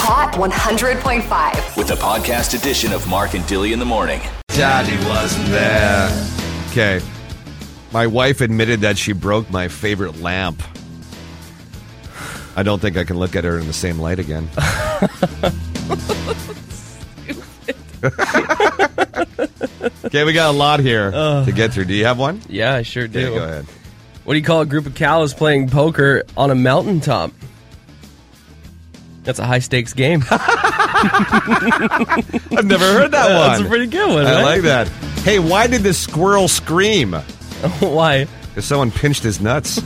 Hot 100.5. With the podcast edition of Mark and Dilly in the Morning. Daddy wasn't there. Okay. My wife admitted that she broke my favorite lamp. I don't think I can look at her in the same light again. Okay, we got a lot here to get through. Do you have one? Yeah, I sure do. Yeah, go ahead. What do you call a group of cows playing poker on a mountaintop? That's a high-stakes game. I've never heard that one. That's a pretty good one, I right? like that. Hey, why did this squirrel scream? Why? Because someone pinched his nuts.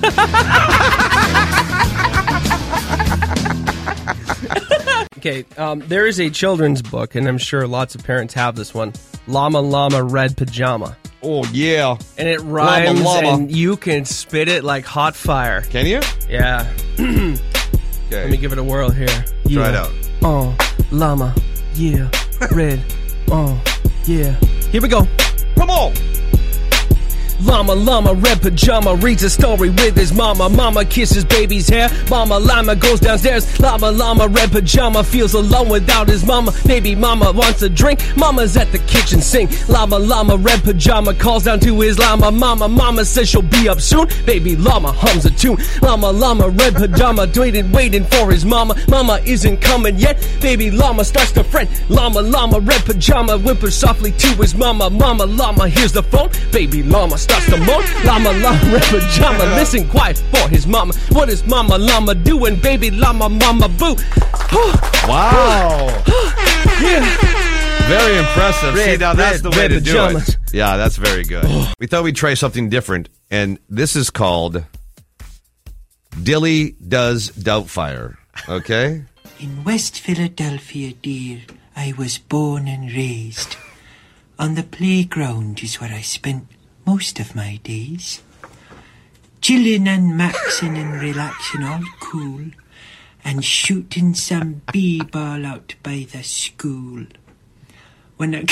Okay, there is a children's book, and I'm sure lots of parents have this one. Llama Llama Red Pajama. Oh, yeah. And it rhymes, llama. and you can spit it like hot fire. Can you? Yeah. Okay. Let me give it a whirl here. Try it out. Llama, yeah, red, yeah. Here we go. Come on. Llama Llama Red Pajama reads a story with his mama. Mama kisses baby's hair. Mama Llama goes downstairs. Llama Llama Red Pajama feels alone without his mama. Baby mama wants a drink. Mama's at the kitchen sink. Llama Llama Red Pajama calls down to his llama. Mama says she'll be up soon. Baby llama hums a tune. Llama Llama Red Pajama waiting for his mama. Mama isn't coming yet. Baby llama starts to fret. Llama Red Pajama whimpers softly to his mama. Mama llama hears the phone. Baby llama starts to moan. Llama Red Pajama listen quiet for his mama. What is Mama Llama doing? Baby llama mama boo. Wow. Yeah. Very impressive. See, now that's the way to do pajamas. it. Yeah, that's very good. We thought we'd try something different, and this is called Dilly Does Doubtfire. Okay? In West Philadelphia, dear, I was born and raised. On the playground is where I spent most of my days. Chillin' and maxin' and relaxin' all cool, and shooting some b-ball out by the school. When a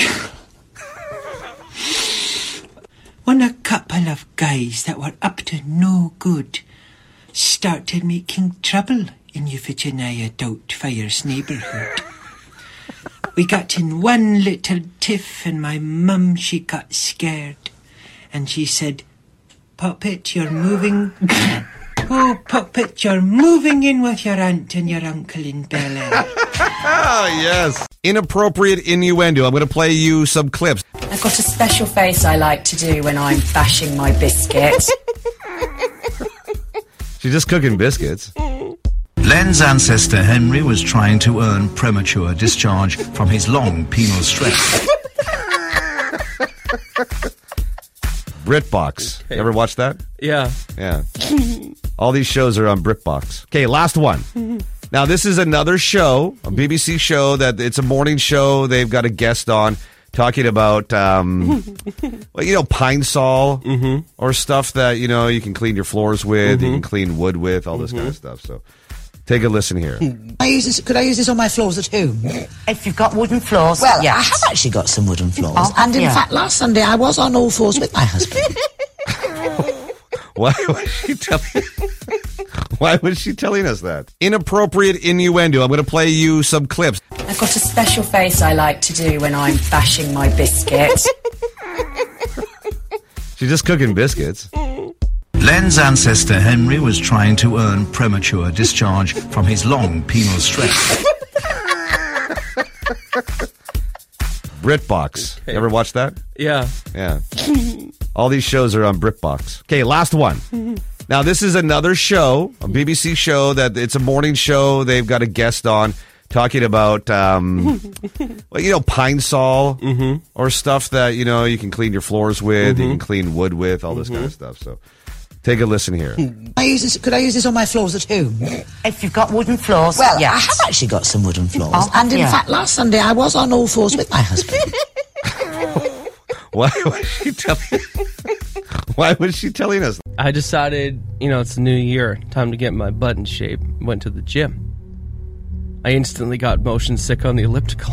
couple of guys that were up to no good started making trouble in Euphigenia Doubtfire's neighbourhood. We got in one little tiff and my mum, she got scared. And she said, Puppet, you're moving... Oh, Puppet, you're moving in with your aunt and your uncle in Bel Air. Oh, yes. Inappropriate innuendo. I'm going to play you some clips. I've got a special face I like to do when I'm bashing my biscuit. She's just cooking biscuits. Len's ancestor Henry was trying to earn premature discharge from his long penal stretch. BritBox. Okay. Ever watch that? Yeah. Yeah. All these shows are on BritBox. Okay, last one. Now, this is another show, a BBC show that it's a morning show. They've got a guest on talking about, Pine Sol or stuff that, you can clean your floors with, you can clean wood with, all this kind of stuff. So take a listen here. Could I use this on my floors at home? If you've got wooden floors, Well, yes. I have actually got some wooden floors. Oh, and in yeah. fact, last Sunday I was on all fours with my husband. Why was she telling us that? Inappropriate innuendo. I'm going to play you some clips. I've got a special face I like to do when I'm bashing my biscuit. She's just cooking biscuits. Len's ancestor Henry was trying to earn premature discharge from his long penal stretch. BritBox. Okay. Ever watch that? Yeah. Yeah. All these shows are on BritBox. Okay, last one. Now, this is another show, a BBC show that it's a morning show. They've got a guest on talking about, Pine Sol or stuff that, you can clean your floors with, you can clean wood with, all this kind of stuff. So take a listen here. Could I use this on my floors at home? If you've got wooden floors, Well, yes. I have actually got some wooden floors. Oh, and in yeah. fact, last Sunday I was on all fours with my husband. Why was she telling us? I decided, it's a new year. Time to get my butt in shape. Went to the gym. I instantly got motion sick on the elliptical.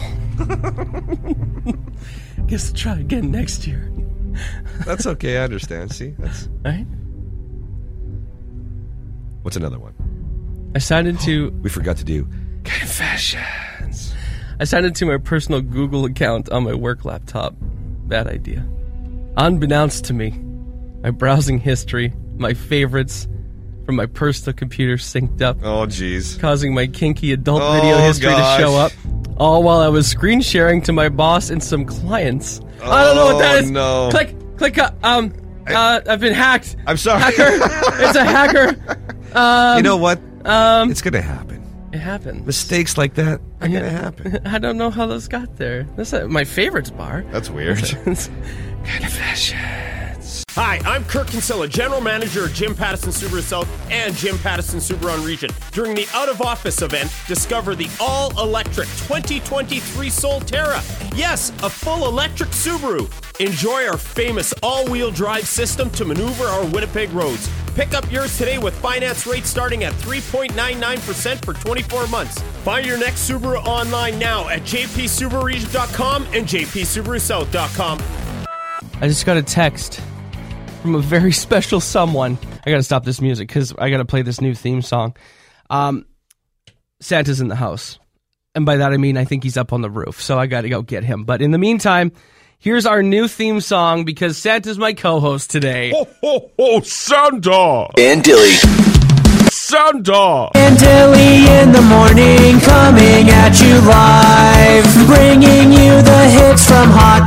Guess I'll try again next year. That's okay, I understand. See? That's Right? What's another one? I decided to... We forgot to do Confessions. I signed it to my personal Google account on my work laptop. Bad idea. Unbeknownst to me, my browsing history, my favorites from my personal computer synced up. Oh, jeez. Causing my kinky adult video history to show up. All while I was screen sharing to my boss and some clients. I don't know what that is. No. Click. I've been hacked. I'm sorry. Hacker. It's a hacker. You know what? It's going to happen. It happens. Mistakes like that are going to happen. I don't know how those got there. That's my favorites bar. That's weird. Confessions. Hi, I'm Kirk Kinsella, General Manager of Jim Pattison Subaru South and Jim Pattison Subaru Region. During the Out of Office event, discover the all-electric 2023 Solterra. Yes, a full electric Subaru. Enjoy our famous all-wheel drive system to maneuver our Winnipeg roads. Pick up yours today with finance rates starting at 3.99% for 24 months. Find your next Subaru online now at jpsubaruregion.com and jpsubarusouth.com. I just got a text from a very special someone. I gotta stop this music because I gotta play this new theme song. Santa's in the house. And by that I mean I think he's up on the roof, so I gotta go get him. But in the meantime, here's our new theme song because Santa's my co-host today. Ho, ho, ho, Santa! And Dilly. Santa! And Dilly in the morning, coming at you live, bringing you the hits from Hot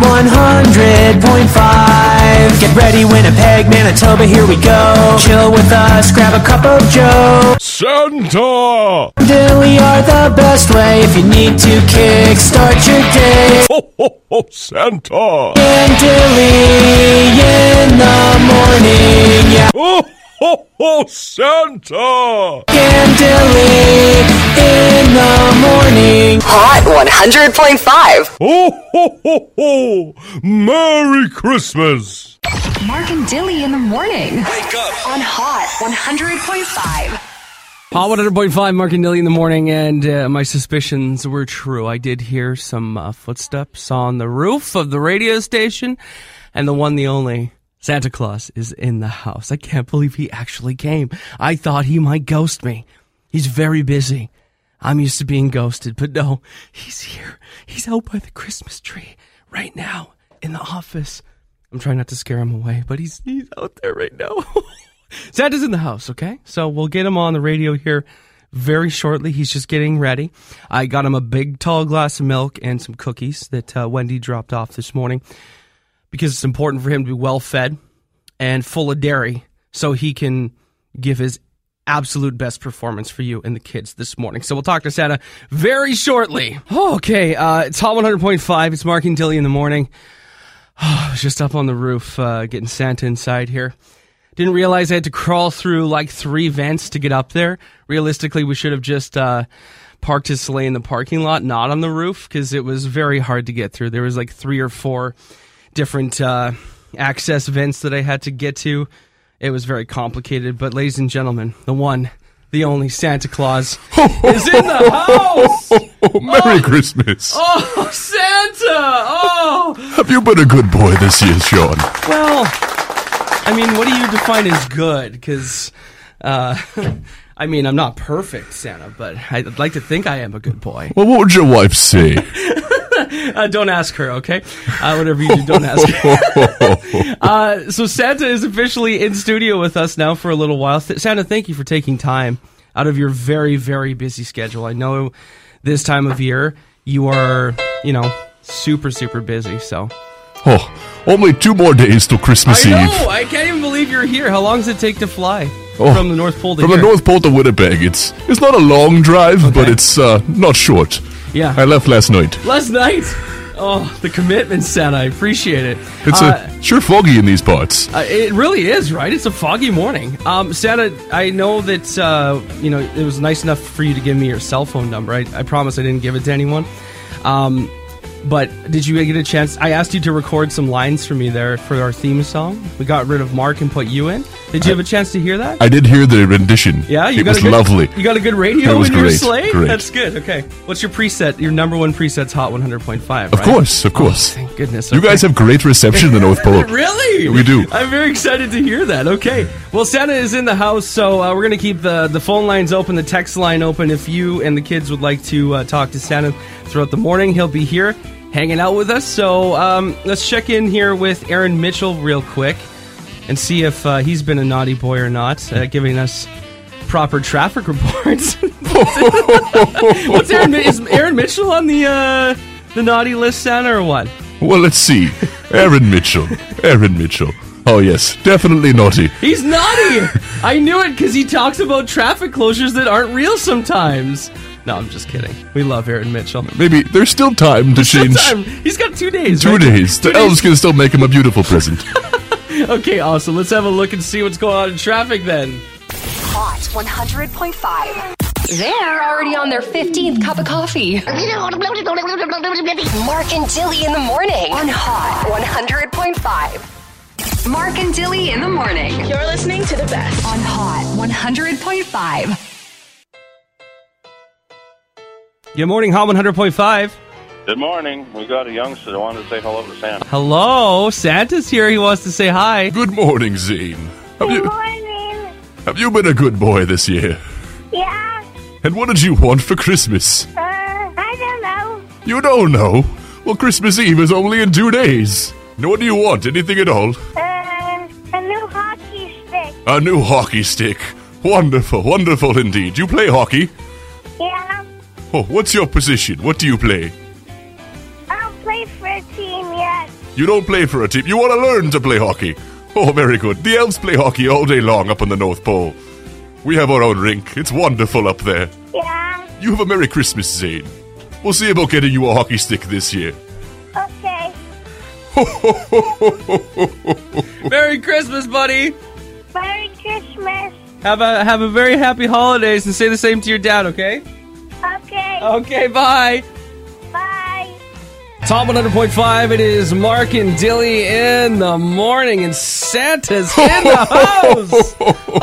100.5. Get ready, Winnipeg, Manitoba, here we go. Chill with us, grab a cup of joe. Santa! Dilly are the best way if you need to kickstart your day. Ho, ho, ho, Santa! And Dilly in the morning, yeah. Oh! Ho, ho, Santa! Dilly in the morning. Hot 100.5. Ho, ho, ho, ho! Merry Christmas! Mark and Dilly in the morning. Wake up. On Hot 100.5. Hot 100.5, Mark and Dilly in the morning, and my suspicions were true. I did hear some footsteps on the roof of the radio station, and the one, the only, Santa Claus is in the house. I can't believe he actually came. I thought he might ghost me. He's very busy. I'm used to being ghosted, but no, he's here. He's out by the Christmas tree right now in the office. I'm trying not to scare him away, but he's out there right now. Santa's in the house, okay? So we'll get him on the radio here very shortly. He's just getting ready. I got him a big, tall glass of milk and some cookies that Wendy dropped off this morning because it's important for him to be well-fed and full of dairy so he can give his absolute best performance for you and the kids this morning. So we'll talk to Santa very shortly. Okay, it's Hot 100.5. It's Mark and Dilly in the morning. I was just up on the roof getting Santa inside here. Didn't realize I had to crawl through like 3 vents to get up there. Realistically, we should have just parked his sleigh in the parking lot, not on the roof, because it was very hard to get through. There was like 3 or 4 different access vents that I had to get to. It was very complicated, but ladies and gentlemen, the one, the only Santa Claus is in the house! Merry Christmas! Oh, Santa! Oh! Have you been a good boy this year, Sean? Well, I mean, what do you define as good? Because, I mean, I'm not perfect, Santa, but I'd like to think I am a good boy. Well, what would your wife say? Don't ask her, okay? Whatever you do, don't ask her. So Santa is officially in studio with us now for a little while. Santa, thank you for taking time out of your very, very busy schedule. I know this time of year you are, super, super busy, so. Oh, only 2 more days till Christmas Eve. I know! I can't even believe you're here. How long does it take to fly from the North Pole to here? From the North Pole to Winnipeg. It's not a long drive, okay, but it's not short. Yeah. I left last night. Last night? Oh, the commitment, Santa. I appreciate it. It's sure foggy in these parts. It really is, right? It's a foggy morning. Santa, I know that, it was nice enough for you to give me your cell phone number. I promise I didn't give it to anyone. But did you get a chance? I asked you to record some lines for me there for our theme song. We got rid of Mark and put you in. Did you have a chance to hear that? I did hear the rendition. Yeah? It was lovely. You got a good radio in your sleigh? Great. That's good. Okay. What's your preset? Your number one preset's Hot 100.5, right? Of course. Oh, thank goodness. You guys have great reception in the North Pole. Really? We do. I'm very excited to hear that. Okay. Well, Santa is in the house, so we're going to keep the phone lines open, the text line open. If you and the kids would like to talk to Santa throughout the morning, he'll be here hanging out with us. So let's check in here with Aaron Mitchell real quick and see if he's been a naughty boy or not, giving us proper traffic reports. What's Aaron? Is Aaron Mitchell on the naughty list, Santa, or what? Well, let's see. Aaron Mitchell. Oh, yes. Definitely naughty. He's naughty! I knew it because he talks about traffic closures that aren't real sometimes. No, I'm just kidding. We love Aaron Mitchell. Maybe there's still time to change. He's got 2 days. 2 days. The elves can still make him a beautiful present. Okay, awesome. Let's have a look and see what's going on in traffic then. Hot 100.5. They're already on their 15th cup of coffee. Mark and Dilly in the morning on Hot 100.5. Mark and Dilly in the morning. You're listening to the best on Hot 100.5. Good morning, Hot 100.5. Good morning. We got a youngster that wanted to say hello to Santa. Hello, Santa's here. He wants to say hi. Good morning, Zane. Good morning. Have you been a good boy this year? Yeah. And what did you want for Christmas? I don't know. You don't know? Well, Christmas Eve is only in 2 days. What do you want? Anything at all? A new hockey stick. A new hockey stick. Wonderful, wonderful indeed. You play hockey? Yeah. Oh, what's your position? What do you play? I don't play for a team yet. You don't play for a team. You want to learn to play hockey. Oh, very good. The elves play hockey all day long up on the North Pole. We have our own rink. It's wonderful up there. Yeah. You have a Merry Christmas, Zane. We'll see about getting you a hockey stick this year. Okay. Merry Christmas, buddy. Merry Christmas. Have a very happy holidays and say the same to your dad, okay? Okay. Okay, bye. Bye. Top 100.5, it is Mark and Dilly in the morning, and Santa's in the house.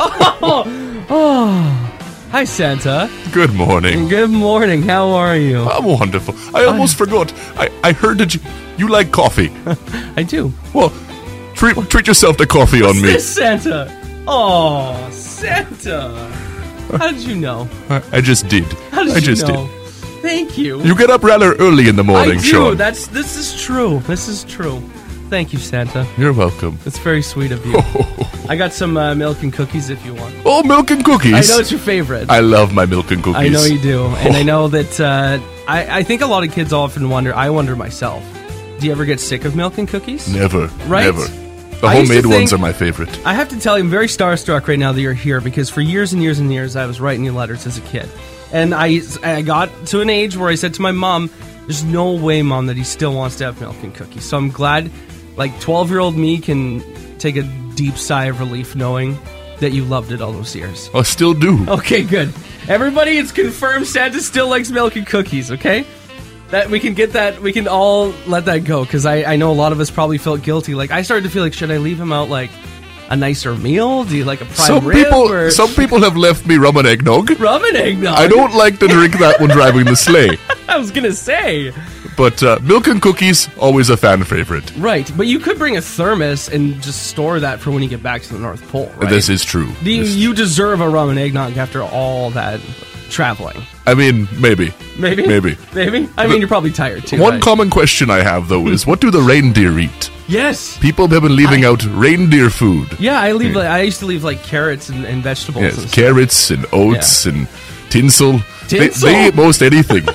Oh. Hi, Santa. Good morning. Good morning. How are you? I'm wonderful. I almost forgot. I heard that you like coffee. I do. Well, treat yourself to coffee on me. This Santa. Oh, Santa. How did you know? I just did. How did I just you know? did. Thank you. You get up rather early in the morning, I do. Sean. This is true. This is true. Thank you, Santa. You're welcome. It's very sweet of you. I got some milk and cookies if you want. Oh, milk and cookies. I know it's your favorite. I love my milk and cookies. I know you do. And I know that I think a lot of kids often wonder, I wonder myself, do you ever get sick of milk and cookies? Never. Right? Never. The homemade ones are my favorite. I have to tell you, I'm very starstruck right now that you're here because for years and years and years I was writing you letters as a kid. And I got to an age where I said to my mom, there's no way, Mom, that he still wants to have milk and cookies. So I'm glad, like, 12-year-old me can take a deep sigh of relief knowing that you loved it all those years. I still do. Okay, good. Everybody, it's confirmed Santa still likes milk and cookies, okay? That we can get that, we can all let that go, because I know a lot of us probably felt guilty. Like, I started to feel like, should I leave him out, like, a nicer meal? Do you like a prime rib? Some people have left me rum and eggnog. Rum and eggnog? I don't like to drink that when driving the sleigh. I was going to say. But milk and cookies, always a fan favorite. Right, but you could bring a thermos and just store that for when you get back to the North Pole, right? This is true. You deserve a rum and eggnog after all that traveling. I mean, maybe. Maybe? Maybe. Maybe? I mean, you're probably tired too. One right? common question I have, though, is what do the reindeer eat? Yes. People have been leaving out reindeer food. Yeah, I used to leave like carrots and vegetables. Yes, and carrots and oats and tinsel. Tinsel? They eat most anything.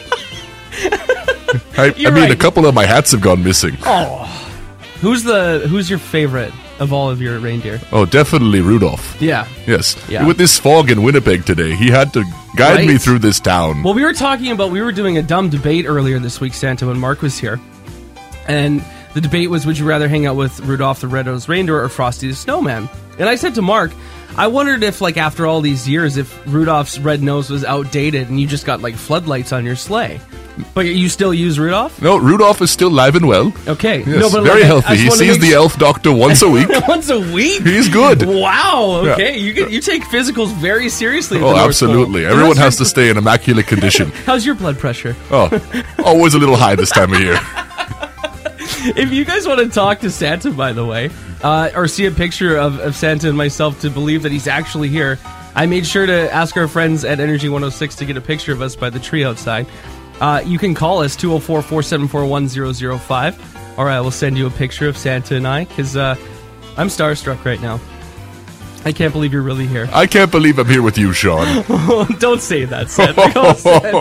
I mean, right. a couple of my hats have gone missing. Oh. Who's your favorite of all of your reindeer? Oh, definitely Rudolph. Yeah. Yes. Yeah. With this fog in Winnipeg today, he had to guide me through this town. Well, we were doing a dumb debate earlier this week, Santa, when Mark was here. And the debate was, would you rather hang out with Rudolph the Red-Nosed Reindeer or Frosty the Snowman? And I said to Mark, I wondered if, like, after all these years, if Rudolph's red nose was outdated and you just got, like, floodlights on your sleigh. But you still use Rudolph? No, Rudolph is still live and well. Okay. Yes, no, but very like, healthy. He sees the elf doctor once a week. Once a week? He's good. Wow. Okay. Yeah. You take physicals very seriously. Oh, absolutely. Everyone has to stay in immaculate condition. How's your blood pressure? Oh, always a little high this time of year. If you guys want to talk to Santa, by the way, or see a picture of Santa and myself to believe that he's actually here, I made sure to ask our friends at Energy 106 to get a picture of us by the tree outside. You can call us, 204-474-1005, or I will send you a picture of Santa and I, because I'm starstruck right now. I can't believe you're really here. I can't believe I'm here with you, Sean. Don't say that, Santa. Oh,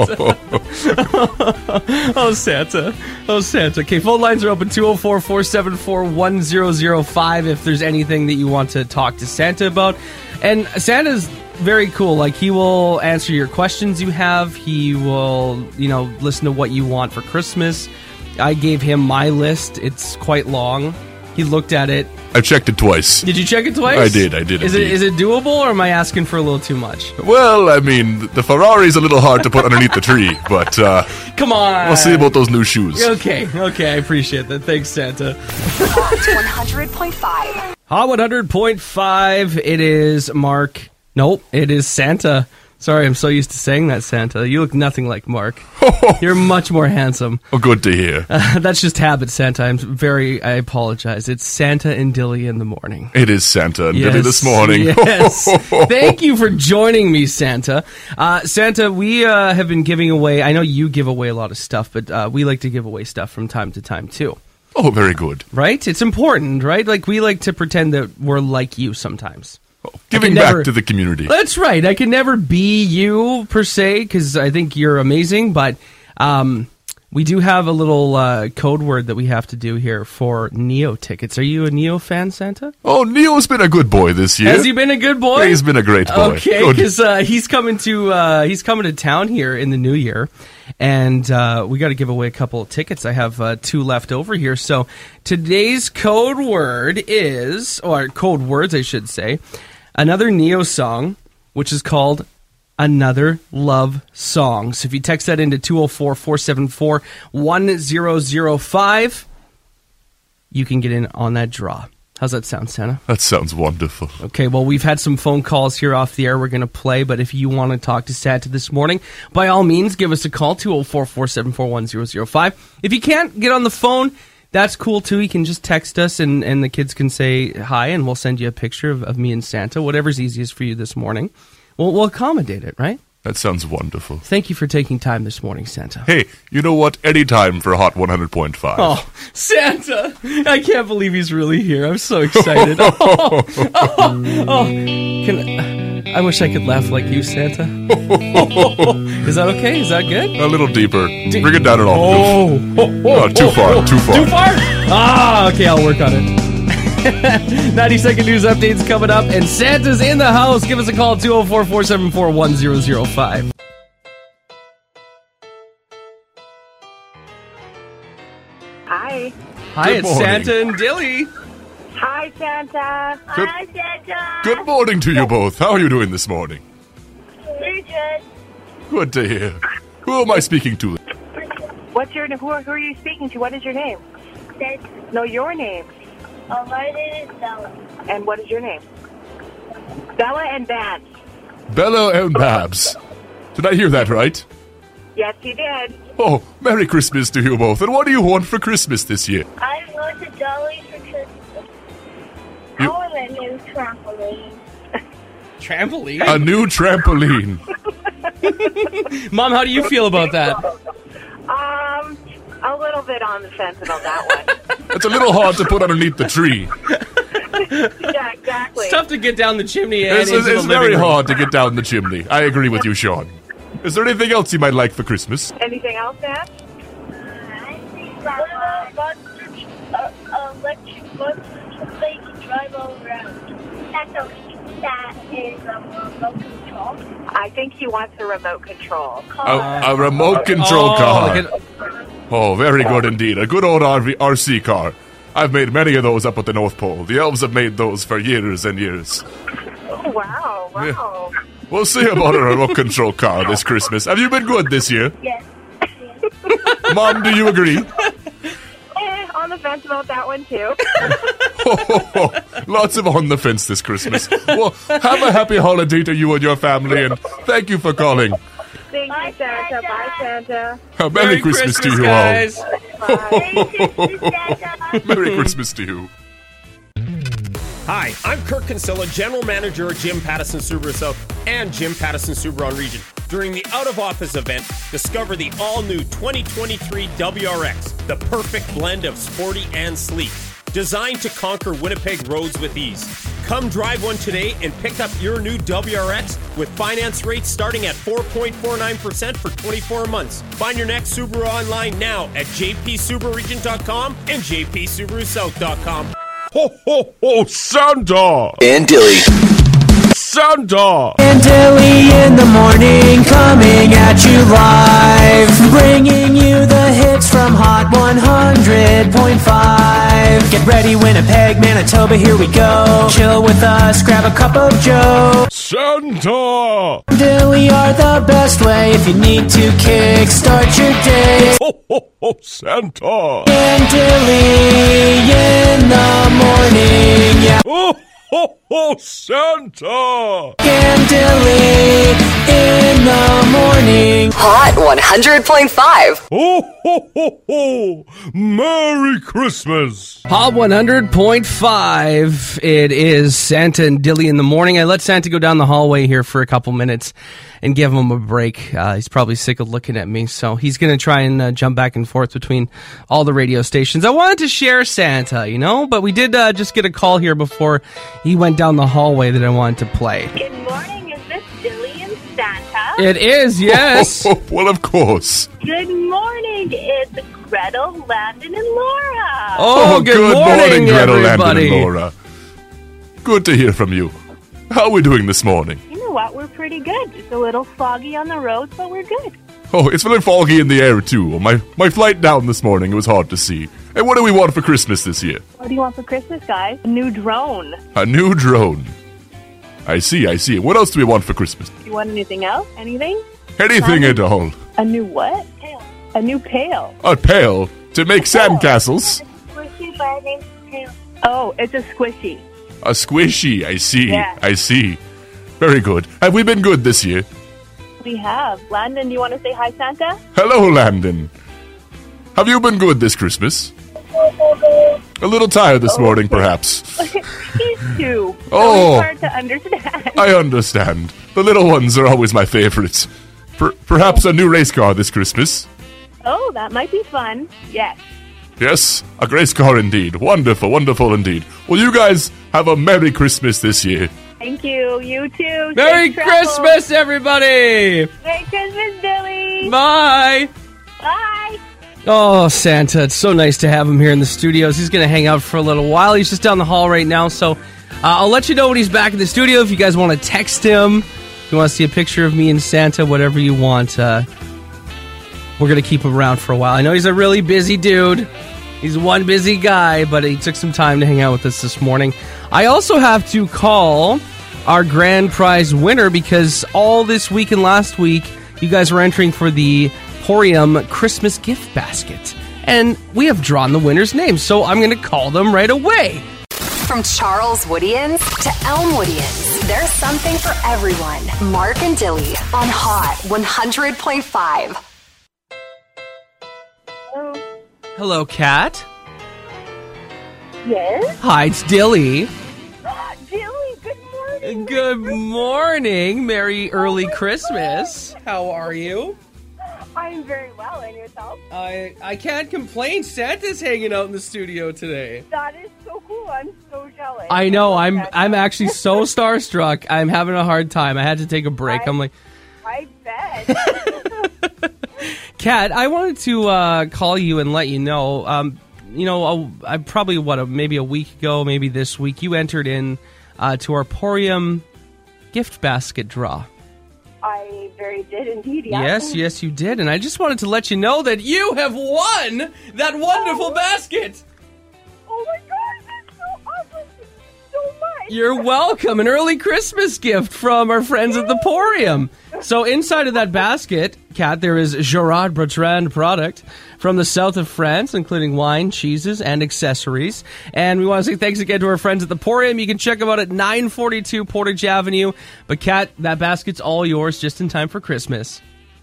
Santa. Oh, Santa. Oh, Santa. Okay, phone lines are open, 204-474-1005, if there's anything that you want to talk to Santa about. And Santa's very cool. Like, he will answer your questions you have. He will, listen to what you want for Christmas. I gave him my list. It's quite long. He looked at it. I checked it twice. Did you check it twice? I did. Is it doable, or am I asking for a little too much? Well, I mean, the Ferrari's a little hard to put underneath the tree, but come on. We'll see about those new shoes. Okay, I appreciate that. Thanks, Santa. Hot 100.5. Hot 100.5. It is Mark. Nope, it is Santa. Sorry, I'm so used to saying that, Santa. You look nothing like Mark. You're much more handsome. Oh, good to hear. That's just habit, Santa. I apologize. It's Santa and Dilly in the morning. It is Santa and Dilly this morning. Yes. Thank you for joining me, Santa. Santa, we have been giving away, I know you give away a lot of stuff, but we like to give away stuff from time to time, too. Oh, very good. Right? It's important, right? Like, we like to pretend that we're like you sometimes. Giving back to the community. That's right. I can never be you, per se, because I think you're amazing, but we do have a little code word that we have to do here for Neo tickets. Are you a Neo fan, Santa? Oh, Neo's been a good boy this year. Has he been a good boy? Yeah, he's been a great boy. Okay, because he's coming to town here in the new year, and we got to give away a couple of tickets. I have 2 left over here. So today's code word is, or code words, I should say, another Neo song, which is called Another Love Song. So if you text that into 204-474-1005, you can get in on that draw. How's that sound, Santa? That sounds wonderful. Okay, well, we've had some phone calls here off the air we're going to play, but if you want to talk to Santa this morning, by all means, give us a call, 204-474-1005. If you can't get on the phone, that's cool, too. You can just text us, and the kids can say hi, and we'll send you a picture of me and Santa, whatever's easiest for you this morning. We'll accommodate it, right? That sounds wonderful. Thank you for taking time this morning, Santa. Hey, you know what? Anytime for Hot 100.5. Oh, Santa! I can't believe he's really here. I'm so excited. I wish I could laugh like you, Santa. Is that okay? Is that good? A little deeper. Bring it down at all. Too far. Too far? Okay, I'll work on it. 90-second news updates coming up, and Santa's in the house. Give us a call, 204-474-1005. Hi. Hi, it's Santa and Dilly. Hi, Santa. Hi, Santa. Good morning to you both. How are you doing this morning? Very good. Good to hear. Who am I speaking to? What's your name? Who are you speaking to? What is your name? No, your name. My name is Bella. And what is your name? Bella and Babs. Bella and Babs. Did I hear that right? Yes, you did. Oh, Merry Christmas to you both. And what do you want for Christmas this year? I want a dolly for Christmas. I want a new trampoline. Trampoline? A new trampoline. Mom, how do you feel about that? A little bit on the fence about that one. It's a little hard to put underneath the tree. Yeah, exactly. It's tough to get down the chimney. It's very hard to get down the chimney. I agree with you, Sean. Is there anything else you might like for Christmas? Anything else, Dad? Electric buses so they can drive all around. That is a remote control. I think he wants a remote control. A remote control car. Oh, very good indeed. A good old RC car. I've made many of those up at the North Pole. The elves have made those for years and years. Oh, wow. Yeah. We'll see about a remote control car this Christmas. Have you been good this year? Yes. Mom, do you agree? On the fence about that one, too. Lots of on the fence this Christmas. Well, have a happy holiday to you and your family, and thank you for calling. Thank you. Bye, Santa. Bye, Santa. Merry Christmas to you guys. all. Merry Christmas to you. Hi, I'm Kirk Kinsella, General Manager at Jim Pattison Subaru South and Jim Pattison Subaru on Region. During the out-of-office event, discover the all-new 2023 WRX, the perfect blend of sporty and sleek. Designed to conquer Winnipeg roads with ease. Come drive one today and pick up your new WRX with finance rates starting at 4.49% for 24 months. Find your next Subaru online now at jpsubaruregion.com and jpsubarusouth.com. Ho, ho, ho, Santa! And Dilly. Santa! And Dilly in the morning, coming at you live, bringing you the hits from Hot 100.5. Get ready, Winnipeg, Manitoba, here we go. Chill with us, grab a cup of joe. Santa! Dilly are the best way if you need to kickstart your day. Ho, ho, ho, Santa! And Dilly in the morning, yeah. Oh, ho, ho, Santa! And Dilly in the morning. Hot 100.5. Oh, ho, ho, ho! Merry Christmas! Hot 100.5. It is Santa and Dilly in the morning. I let Santa go down the hallway here for a couple minutes and give him a break. He's probably sick of looking at me, so he's going to try and jump back and forth between all the radio stations. I wanted to share Santa, but we did just get a call here before he went down the hallway that I wanted to play. Good morning. Is this Dilly and Santa? It is, yes. Well, of course. Good morning. It's Gretel, Landon, and Laura. Oh, good morning, Gretel, everybody. Landon, and Laura. Good to hear from you. How are we doing this morning? You know what? We're pretty good. It's a little foggy on the roads, but we're good. Oh, it's feeling foggy in the air, too. My flight down this morning, it was hard to see. And what do we want for Christmas this year? What do you want for Christmas, guys? A new drone. A new drone. I see. What else do we want for Christmas? Do you want anything else? Anything? Anything at all. A new what? Pail. A new pail. A pail to make sandcastles. Squishy, but I named Tail. Oh, it's a squishy. A squishy, I see. Yeah. I see. Very good. Have we been good this year? We have. Landon, do you want to say hi, Santa? Hello, Landon. Have you been good this Christmas? A little tired this morning, perhaps. He's two. So Oh. it's hard to understand. I understand. The little ones are always my favorites. Perhaps a new race car this Christmas? Oh, that might be fun. Yes. Yes, a race car indeed. Wonderful, wonderful indeed. Well, you guys have a Merry Christmas this year. Thank you. You too. Merry Safe travel. Christmas, everybody. Merry Christmas, Billy. Bye. Bye. Oh, Santa, it's so nice to have him here in the studios. He's going to hang out for a little while. He's just down the hall right now, so I'll let you know when he's back in the studio. If you guys want to text him, if you want to see a picture of me and Santa, whatever you want, we're going to keep him around for a while. I know he's a really busy dude. He's one busy guy, but he took some time to hang out with us this morning. I also have to call our grand prize winner because all this week and last week, you guys were entering for the Porium Christmas gift basket. And we have drawn the winner's name, so I'm going to call them right away. From Charles Woodians to Elm Woodians, there's something for everyone. Mark and Dilly on Hot 100.5. Hello, Kat. Yes? Hi, it's Dilly. Dilly, good morning. Good morning. Merry early Christmas. How are you? I'm very well, and yourself? I can't complain. Santa's hanging out in the studio today. That is so cool. I'm so jealous. I know. I'm actually so starstruck. I'm having a hard time. I had to take a break. I'm like, I bet. Kat, I wanted to call you and let you know. I probably maybe a week ago, maybe this week, you entered in to our Porium gift basket draw. I very did indeed, yeah. Yes, you did. And I just wanted to let you know that you have won that wonderful basket. Oh my gosh, that's so awesome. Thank you so much. You're welcome. An early Christmas gift from our friends at the Porium. So inside of that basket, Kat, there is Gerard Bertrand product from the south of France, including wine, cheeses, and accessories. And we want to say thanks again to our friends at the Porium. You can check them out at 942 Portage Avenue. But Kat, that basket's all yours just in time for Christmas.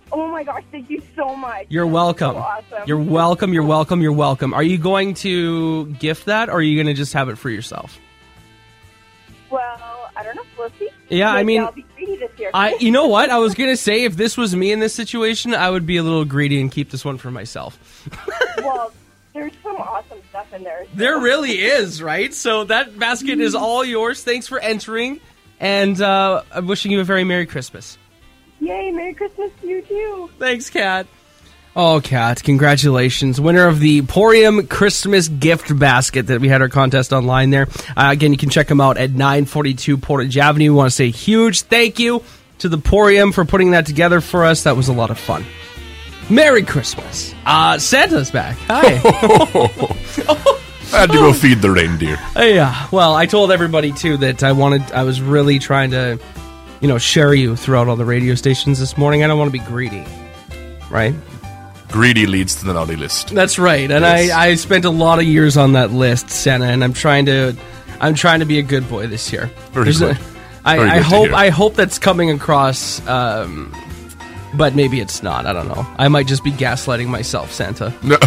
Oh my gosh, thank you so much. You're welcome. So awesome. You're welcome. You're welcome. You're welcome. Are you going to gift that, or are you going to just have it for yourself? Well, I don't know. We'll see. Yeah, I mean, I'll be greedy this year. you know what? I was going to say, if this was me in this situation, I would be a little greedy and keep this one for myself. Well, there's some awesome stuff in there. There really is, right? So that basket is all yours. Thanks for entering, and I'm wishing you a very Merry Christmas. Yay, Merry Christmas to you too. Thanks, Kat. Oh, Kat, congratulations. Winner of the Porium Christmas gift basket that we had our contest online there. Again, you can check them out at 942 Portage Avenue. We want to say a huge thank you to the Porium for putting that together for us. That was a lot of fun. Merry Christmas. Santa's back. Hi. I had to go feed the reindeer. Yeah, well, I told everybody, too, that I was really trying to, share you throughout all the radio stations this morning. I don't want to be greedy, right? Greedy leads to the naughty list. That's right, and yes. I spent a lot of years on that list, Santa, and I'm trying to be a good boy this year. Very good. I hope that's coming across, but maybe it's not. I don't know. I might just be gaslighting myself, Santa. No.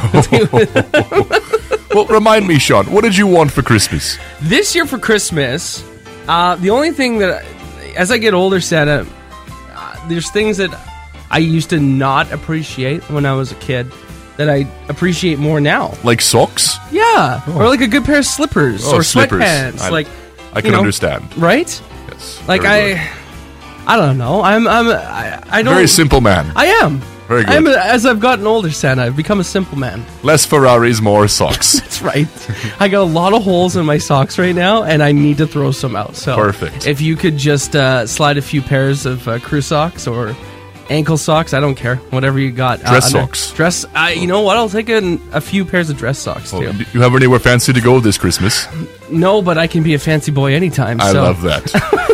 Well, remind me, Sean, what did you want for Christmas? This year for Christmas, the only thing that, as I get older, Santa, there's things that I used to not appreciate when I was a kid that I appreciate more now. Like socks? Yeah, or like a good pair of slippers or slippers. sweatpants. I can understand. Right? Yes. Like I don't know. I don't. Very simple man. I am. Very good. As I've gotten older, Santa, I've become a simple man. Less Ferraris, more socks. That's right. I got a lot of holes in my socks right now, and I need to throw some out. So perfect. If you could just slide a few pairs of crew socks or ankle socks, I don't care. Whatever you got. Dress socks. You know what? I'll take a few pairs of dress socks, too. Do you have anywhere fancy to go this Christmas? No, but I can be a fancy boy anytime. I love that.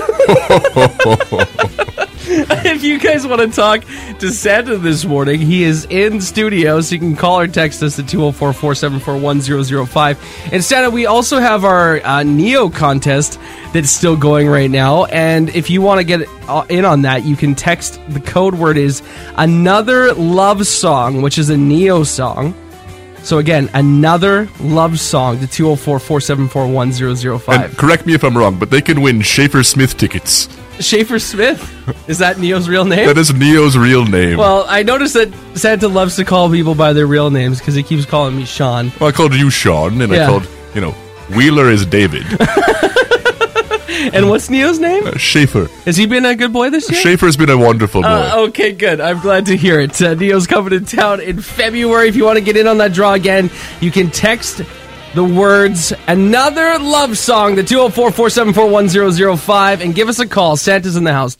If you guys want to talk to Santa this morning, he is in studio, so you can call or text us at 204-474-1005. And Santa, we also have our Neo contest that's still going right now. And if you want to get in on that, you can text, the code word is Another Love Song, which is a Neo song. So again, Another Love Song to 204-474-1005. And correct me if I'm wrong, but they can win Schaefer Smith tickets. Schaefer Smith? Is that Neo's real name? That is Neo's real name. Well, I noticed that Santa loves to call people by their real names because he keeps calling me Sean. Well, I called you Sean, and I called, Wheeler is David. And what's Neo's name? Schaefer. Has he been a good boy this year? Schaefer's been a wonderful boy. Okay, good. I'm glad to hear it. Neo's coming to town in February. If you want to get in on that draw again, you can text the words Another Love Song to 204-474-1005 and give us a call. Santa's in the house,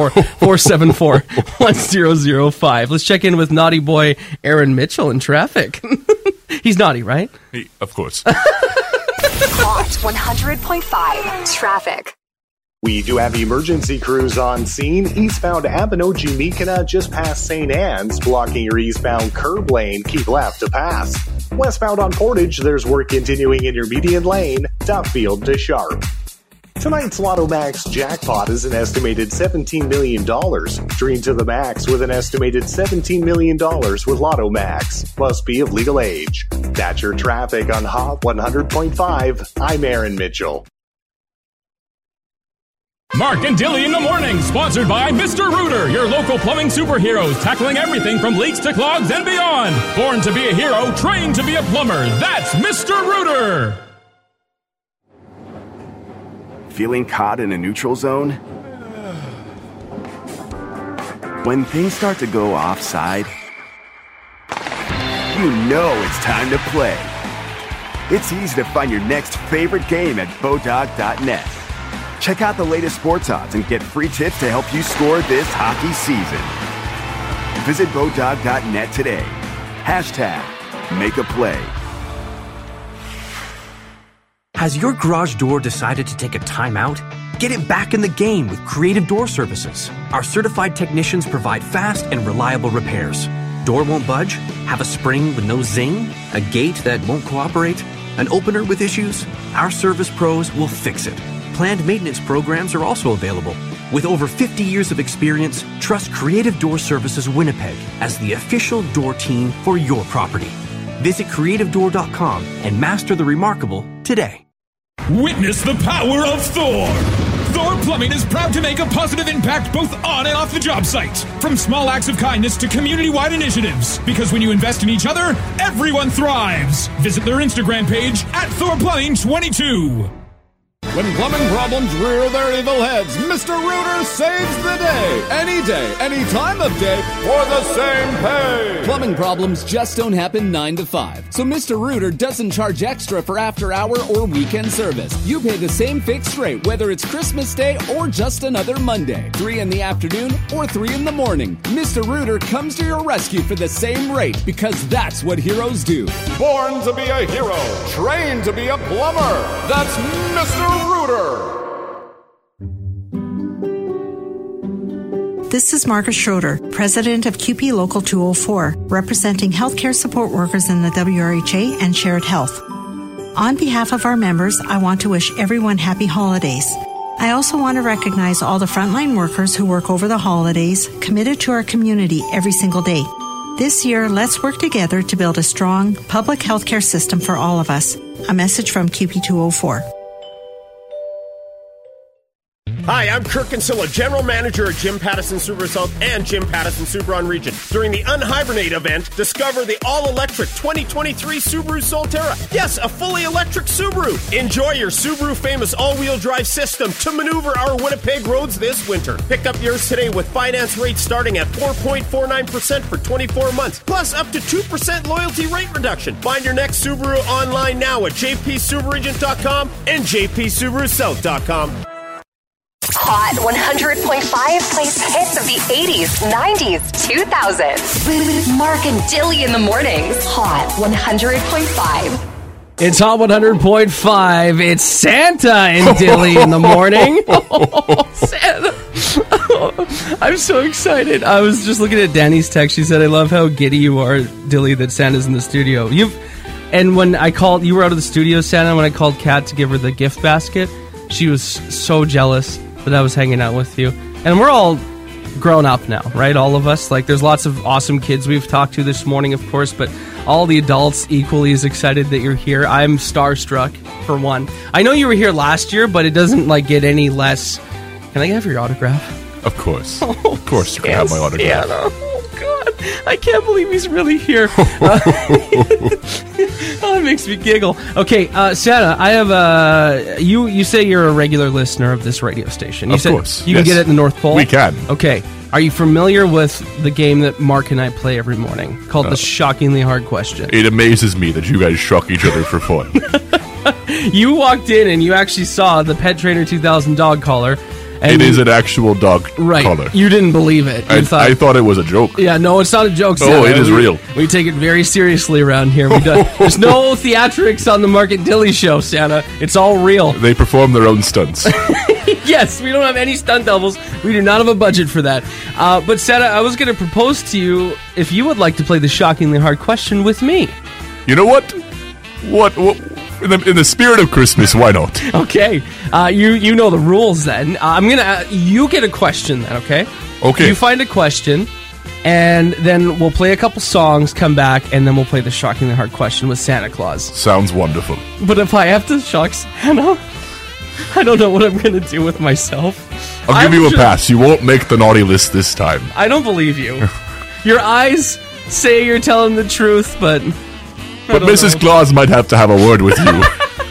204-474-1005. Let's check in with naughty boy Aaron Mitchell in traffic. He's naughty, right? Of course. Hot 100.5 traffic. We do have emergency crews on scene. Eastbound Abinogi-Mekina just past St. Anne's, blocking your eastbound curb lane. Keep left to pass. Westbound on Portage, there's work continuing in your median lane, Duffield to Sharp. Tonight's Lotto Max jackpot is an estimated $17 million. Dream to the max with an estimated $17 million with Lotto Max. Must be of legal age. That's your traffic on Hot 100.5. I'm Aaron Mitchell. Mark and Dilly in the morning, sponsored by Mr. Rooter, your local plumbing superheroes, tackling everything from leaks to clogs and beyond. Born to be a hero, trained to be a plumber. That's Mr. Rooter. Feeling caught in a neutral zone? When things start to go offside, you know it's time to play. It's easy to find your next favorite game at Bodog.net. Check out the latest sports odds and get free tips to help you score this hockey season. Visit Bodog.net today. #Make a play. Has your garage door decided to take a timeout? Get it back in the game with Creative Door Services. Our certified technicians provide fast and reliable repairs. Door won't budge? Have a spring with no zing? A gate that won't cooperate? An opener with issues? Our service pros will fix it. Planned maintenance programs are also available. With over 50 years of experience, trust Creative Door Services Winnipeg as the official door team for your property. Visit creativedoor.com and master the remarkable today. Witness the power of Thor! Thor Plumbing is proud to make a positive impact both on and off the job site. From small acts of kindness to community-wide initiatives. Because when you invest in each other, everyone thrives. Visit their Instagram page at ThorPlumbing22. When plumbing problems rear their evil heads, Mr. Rooter saves the day. Any time of day, for the same pay. Plumbing problems just don't happen 9 to 5. So Mr. Rooter doesn't charge extra for after-hour or weekend service. You pay the same fixed rate, whether it's Christmas Day or just another Monday. 3 in the afternoon or 3 in the morning. Mr. Rooter comes to your rescue for the same rate, because that's what heroes do. Born to be a hero, trained to be a plumber. That's Mr. Rooter. This is Margaret Schroeder, President of QP Local 204, representing healthcare support workers in the WRHA and Shared Health. On behalf of our members, I want to wish everyone happy holidays. I also want to recognize all the frontline workers who work over the holidays, committed to our community every single day. This year, let's work together to build a strong public healthcare system for all of us. A message from QP 204. Hi, I'm Kirk Kinsella, General Manager at Jim Pattison Subaru South and Jim Pattison Subaru Region. During the Unhibernate event, discover the all-electric 2023 Subaru Solterra. Yes, a fully electric Subaru. Enjoy your Subaru famous all-wheel drive system to maneuver our Winnipeg roads this winter. Pick up yours today with finance rates starting at 4.49% for 24 months, plus up to 2% loyalty rate reduction. Find your next Subaru online now at jpsubaruagent.com and jpsubarusouth.com. Hot 100.5 plays hits of the 80s, 90s, 2000s. With Mark and Dilly in the mornings. Hot 100.5. It's Hot 100.5. It's Santa and Dilly in the morning. Oh, Santa. Oh, I'm so excited. I was just looking at Danny's text. She said, I love how giddy you are, Dilly, that Santa's in the studio. And when I called, you were out of the studio, Santa, when I called Kat to give her the gift basket, she was so jealous that I was hanging out with you. And we're all grown up now, right? All of us. Like, there's lots of awesome kids we've talked to this morning, of course, but all the adults equally as excited that you're here. I'm starstruck, for one. I know you were here last year, but it doesn't, like, get any less. Can I have your autograph? Of course. Of course you can have my autograph. Santa. Oh, God. I can't believe he's really here. Oh, it makes me giggle. Okay, Santa, I have you say you're a regular listener of this radio station. You of course. You can get it in the North Pole? We can. Okay. Are you familiar with the game that Mark and I play every morning called the Shockingly Hard Question? It amazes me that you guys shock each other for fun. You walked in and you actually saw the Pet Trainer 2000 dog collar. It is an actual dog collar. You didn't believe it. I thought it was a joke. Yeah, no, it's not a joke, Santa. Oh, it is real. We take it very seriously around here. There's no theatrics on the Mark and Dilly show, Santa. It's all real. They perform their own stunts. Yes, we don't have any stunt doubles. We do not have a budget for that. But Santa, I was going to propose to you if you would like to play the Shockingly Hard Question with me. You know what? What? In the spirit of Christmas, why not? Okay, you know the rules then. I'm gonna you get a question then, okay? Okay. You find a question, and then we'll play a couple songs, come back, and then we'll play the Shockingly Hard Question with Santa Claus. Sounds wonderful. But if I have to shock Santa, I don't know what I'm gonna do with myself. I'll give you a pass. You won't make the naughty list this time. I don't believe you. Your eyes say you're telling the truth, but Mrs. Claus might have to have a word with you.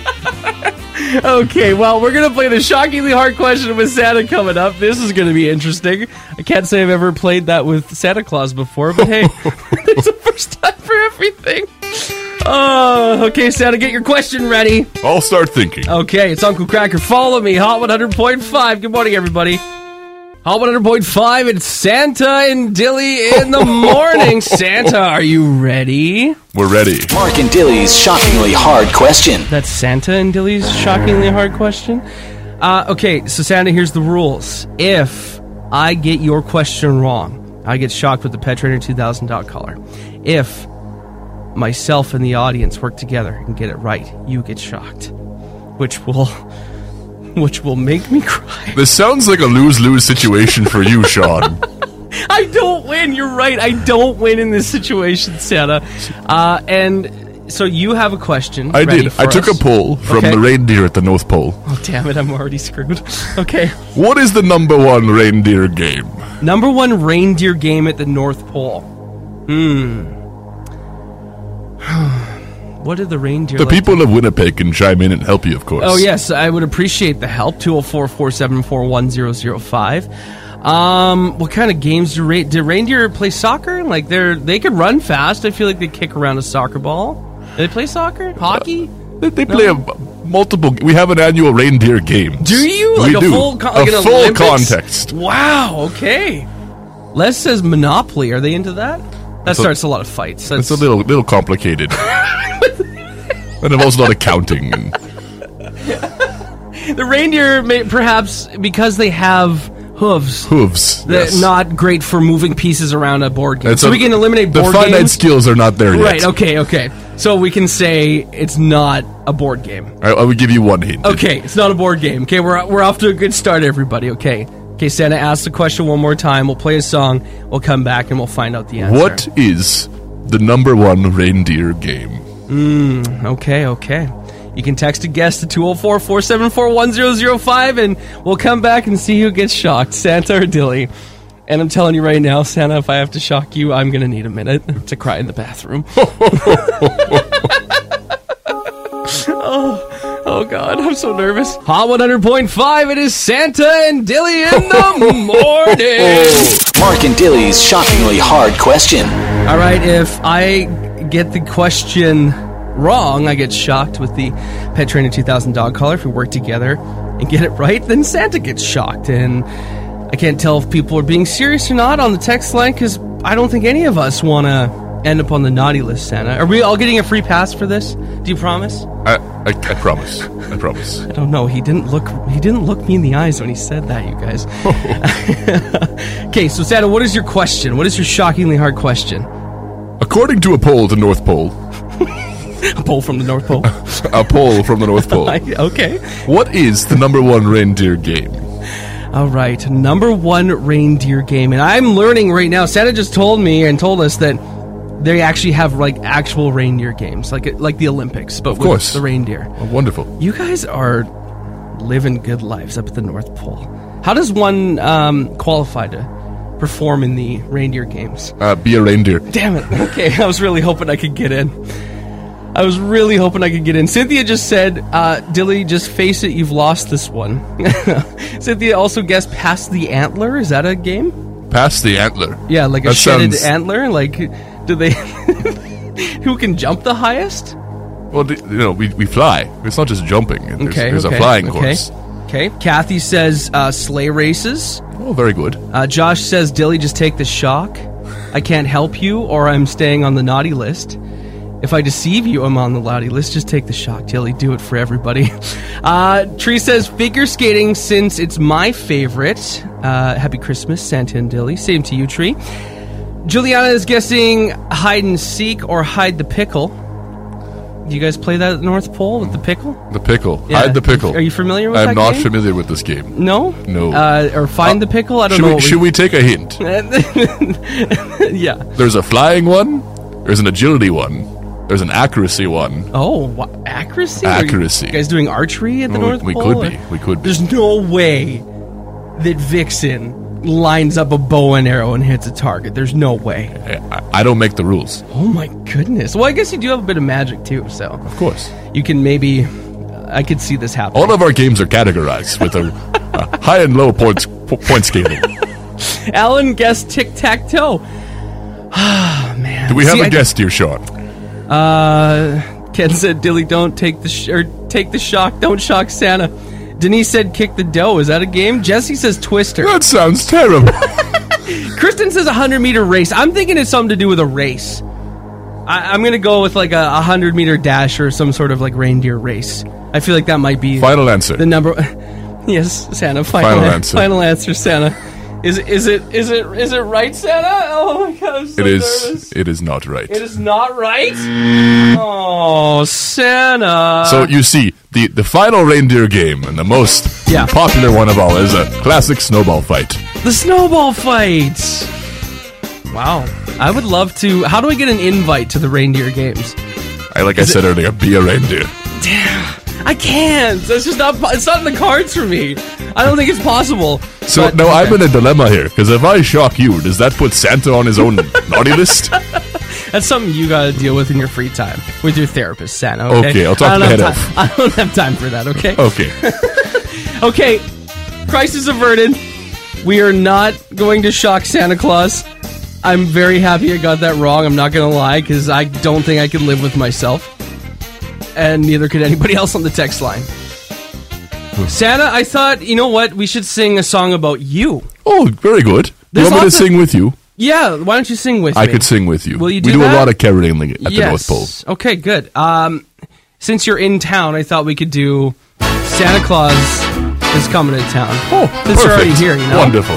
Okay, well, we're going to play the Shockingly Hard Question with Santa coming up. This is going to be interesting. I can't say I've ever played that with Santa Claus before, but hey, it's the first time for everything. Oh, okay, Santa, get your question ready. I'll start thinking. Okay, it's Uncle Cracker. Follow me, Hot 100.5. Good morning, everybody. Hot 100.5, it's Santa and Dilly in the morning. Santa, are you ready? We're ready. Mark and Dilly's Shockingly Hard Question. That's Santa and Dilly's Shockingly Hard Question? Okay, so Santa, here's the rules. If I get your question wrong, I get shocked with the Pet Trainer 2000 dog collar. If myself and the audience work together and get it right, you get shocked. Which will which will make me cry. This sounds like a lose-lose situation for you, Sean. I don't win. You're right. I don't win in this situation, Santa. And so you have a question. I did. I took a poll from the reindeer at the North Pole. Oh, damn it. I'm already screwed. Okay. What is the number one reindeer game? Number one reindeer game at the North Pole. What are the reindeer The people of Winnipeg can chime in and help you, of course. Oh, yes. I would appreciate the help. 204-474-1005. What kind of games do reindeer play soccer? Like they could run fast. I feel like they kick around a soccer ball. Do they play soccer? Hockey? They play multiple. We have an annual reindeer game. Do you? We like do. A full Olympics? Context. Wow. Okay. Les says Monopoly. Are they into that? That starts a lot of fights. It's a little complicated. It involves a lot of counting. The reindeer, perhaps because they have hooves. Yes. Not great for moving pieces around a board game. So we can eliminate board games. The finite skills are not there yet. Right, okay. So we can say it's not a board game. I would give you one hint. Okay, it's not a board game. Okay, we're off to a good start, everybody. Okay, Santa, ask the question one more time. We'll play a song. We'll come back and we'll find out the answer. What is the number one reindeer game? Okay. You can text a guest to 204-474-1005 and we'll come back and see who gets shocked, Santa or Dilly. And I'm telling you right now, Santa, if I have to shock you, I'm going to need a minute to cry in the bathroom. Oh, God, I'm so nervous. Hot 100.5, it is Santa and Dilly in the morning. Mark and Dilly's shockingly hard question. All right, if I get the question wrong, I get shocked with the Pet Trainer 2000 dog collar. If we work together and get it right, then Santa gets shocked. And I can't tell if people are being serious or not on the text line because I don't think any of us want to end up on the naughty list, Santa. Are we all getting a free pass for this? Do you promise? I promise. I promise. I don't know. He didn't look me in the eyes when he said that, you guys. Okay, so Santa, what is your question? What is your shockingly hard question? According to a poll at the North Pole. A poll from the North Pole? A poll from the North Pole. Okay. What is the number one reindeer game? All right, number one reindeer game. And I'm learning right now, Santa just told me and told us that they actually have like actual reindeer games, like the Olympics, but of course, with the reindeer. Oh, wonderful. You guys are living good lives up at the North Pole. How does one qualify to perform in the reindeer games? Be a reindeer. Damn it. Okay, I was really hoping I could get in. Cynthia just said, Dilly, just face it, you've lost this one. Cynthia also guessed Pass the Antler. Is that a game? Pass the Antler? Yeah, like a shedded antler? Like, do they... Who can jump the highest? Well, we fly. It's not just jumping. There's a flying course. Okay. Kathy says sleigh races. Oh, very good. Josh says, Dilly, just take the shock. I can't help you, or I'm staying on the naughty list. If I deceive you, I'm on the naughty list. Just take the shock, Dilly. Do it for everybody. Tree says, figure skating since it's my favorite. Happy Christmas, Santa and Dilly. Same to you, Tree. Juliana is guessing hide and seek or hide the pickle. Do you guys play that at the North Pole with the pickle? The pickle. Yeah. Hide the pickle. Are you familiar with that game? I'm not familiar with this game. No? No. Or find the pickle? I don't know. Should we take a hint? Yeah. There's a flying one. There's an agility one. There's an accuracy one. Oh, what? Accuracy? Accuracy. Are you guys doing archery at the North Pole? We could be. We could be. There's no way that Vixen lines up a bow and arrow and hits a target. There's no way. I don't make the rules. Oh my goodness. Well, I guess you do have a bit of magic too, so. Of course. You can maybe... I could see this happening. All of our games are categorized with a high and low point scaling. Alan guessed tic-tac-toe. Ah, man. Do we have a guest here, Sean? Ken said, Dilly, don't take take the shock. Don't shock Santa. Denise said, kick the dough. Is that a game? Jesse says, Twister. That sounds terrible. Kristen says 100-meter race. I'm thinking it's something to do with a race. I'm going to go with like a 100-meter dash or some sort of like reindeer race. I feel like that might be... Final answer. The number... Yes, Santa. Final answer. Final answer, Santa. Is it right, Santa? Oh my God, I'm so nervous. It is not right. It is not right? Oh, Santa. So you see, the final reindeer game and the most popular one of all is a classic snowball fight. The snowball fight. Wow. I would love to. How do I get an invite to the reindeer games? I said earlier, be a reindeer. Damn. I can't. That's just not. It's not in the cards for me. I don't think it's possible. So now I'm in a dilemma here, because if I shock you, does that put Santa on his own naughty list? That's something you got to deal with in your free time with your therapist, Santa. Okay, I'll talk to the head elf. I don't have time for that. Okay. Okay. Okay. Crisis averted. We are not going to shock Santa Claus. I'm very happy I got that wrong. I'm not going to lie, because I don't think I could live with myself. And neither could anybody else on the text line. Santa, I thought, you know what? We should sing a song about you. Oh, very good. You want me to sing with you? Yeah, why don't you sing with me? I could sing with you. Will you do that? We do that? a lot of caroling at the North Pole. Okay, good. Since you're in town, I thought we could do Santa Claus is coming to town. Oh, since you're already here, you know? Wonderful.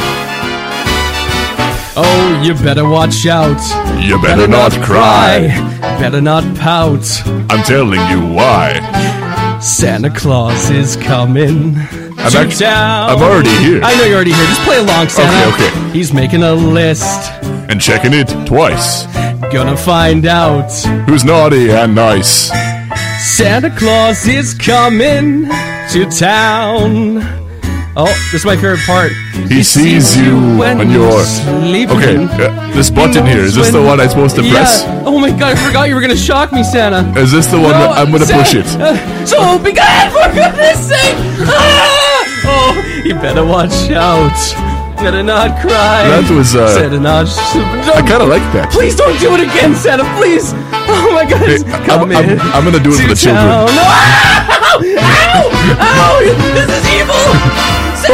Oh, you better watch out. You better not cry. Better not pout. I'm telling you why. Santa Claus is coming to town. I'm already here. I know you're already here. Just play along, Santa. Okay. He's making a list. And checking it twice. Gonna find out who's naughty and nice. Santa Claus is coming to town. Oh, this is my favorite part. He sees you when you're sleeping. Okay, this button here, is this the one I'm supposed to press? Oh my God, I forgot you were going to shock me, Santa. Is this the one that I'm going to push it? So be good, for goodness sake! Ah! Oh, you better watch out. Better not cry. That was, Santa, not... I kind of like that. Please don't do it again, Santa, please. Oh my God, I'm going to do it for the children. No. Ow! Ow! Ow! This is evil!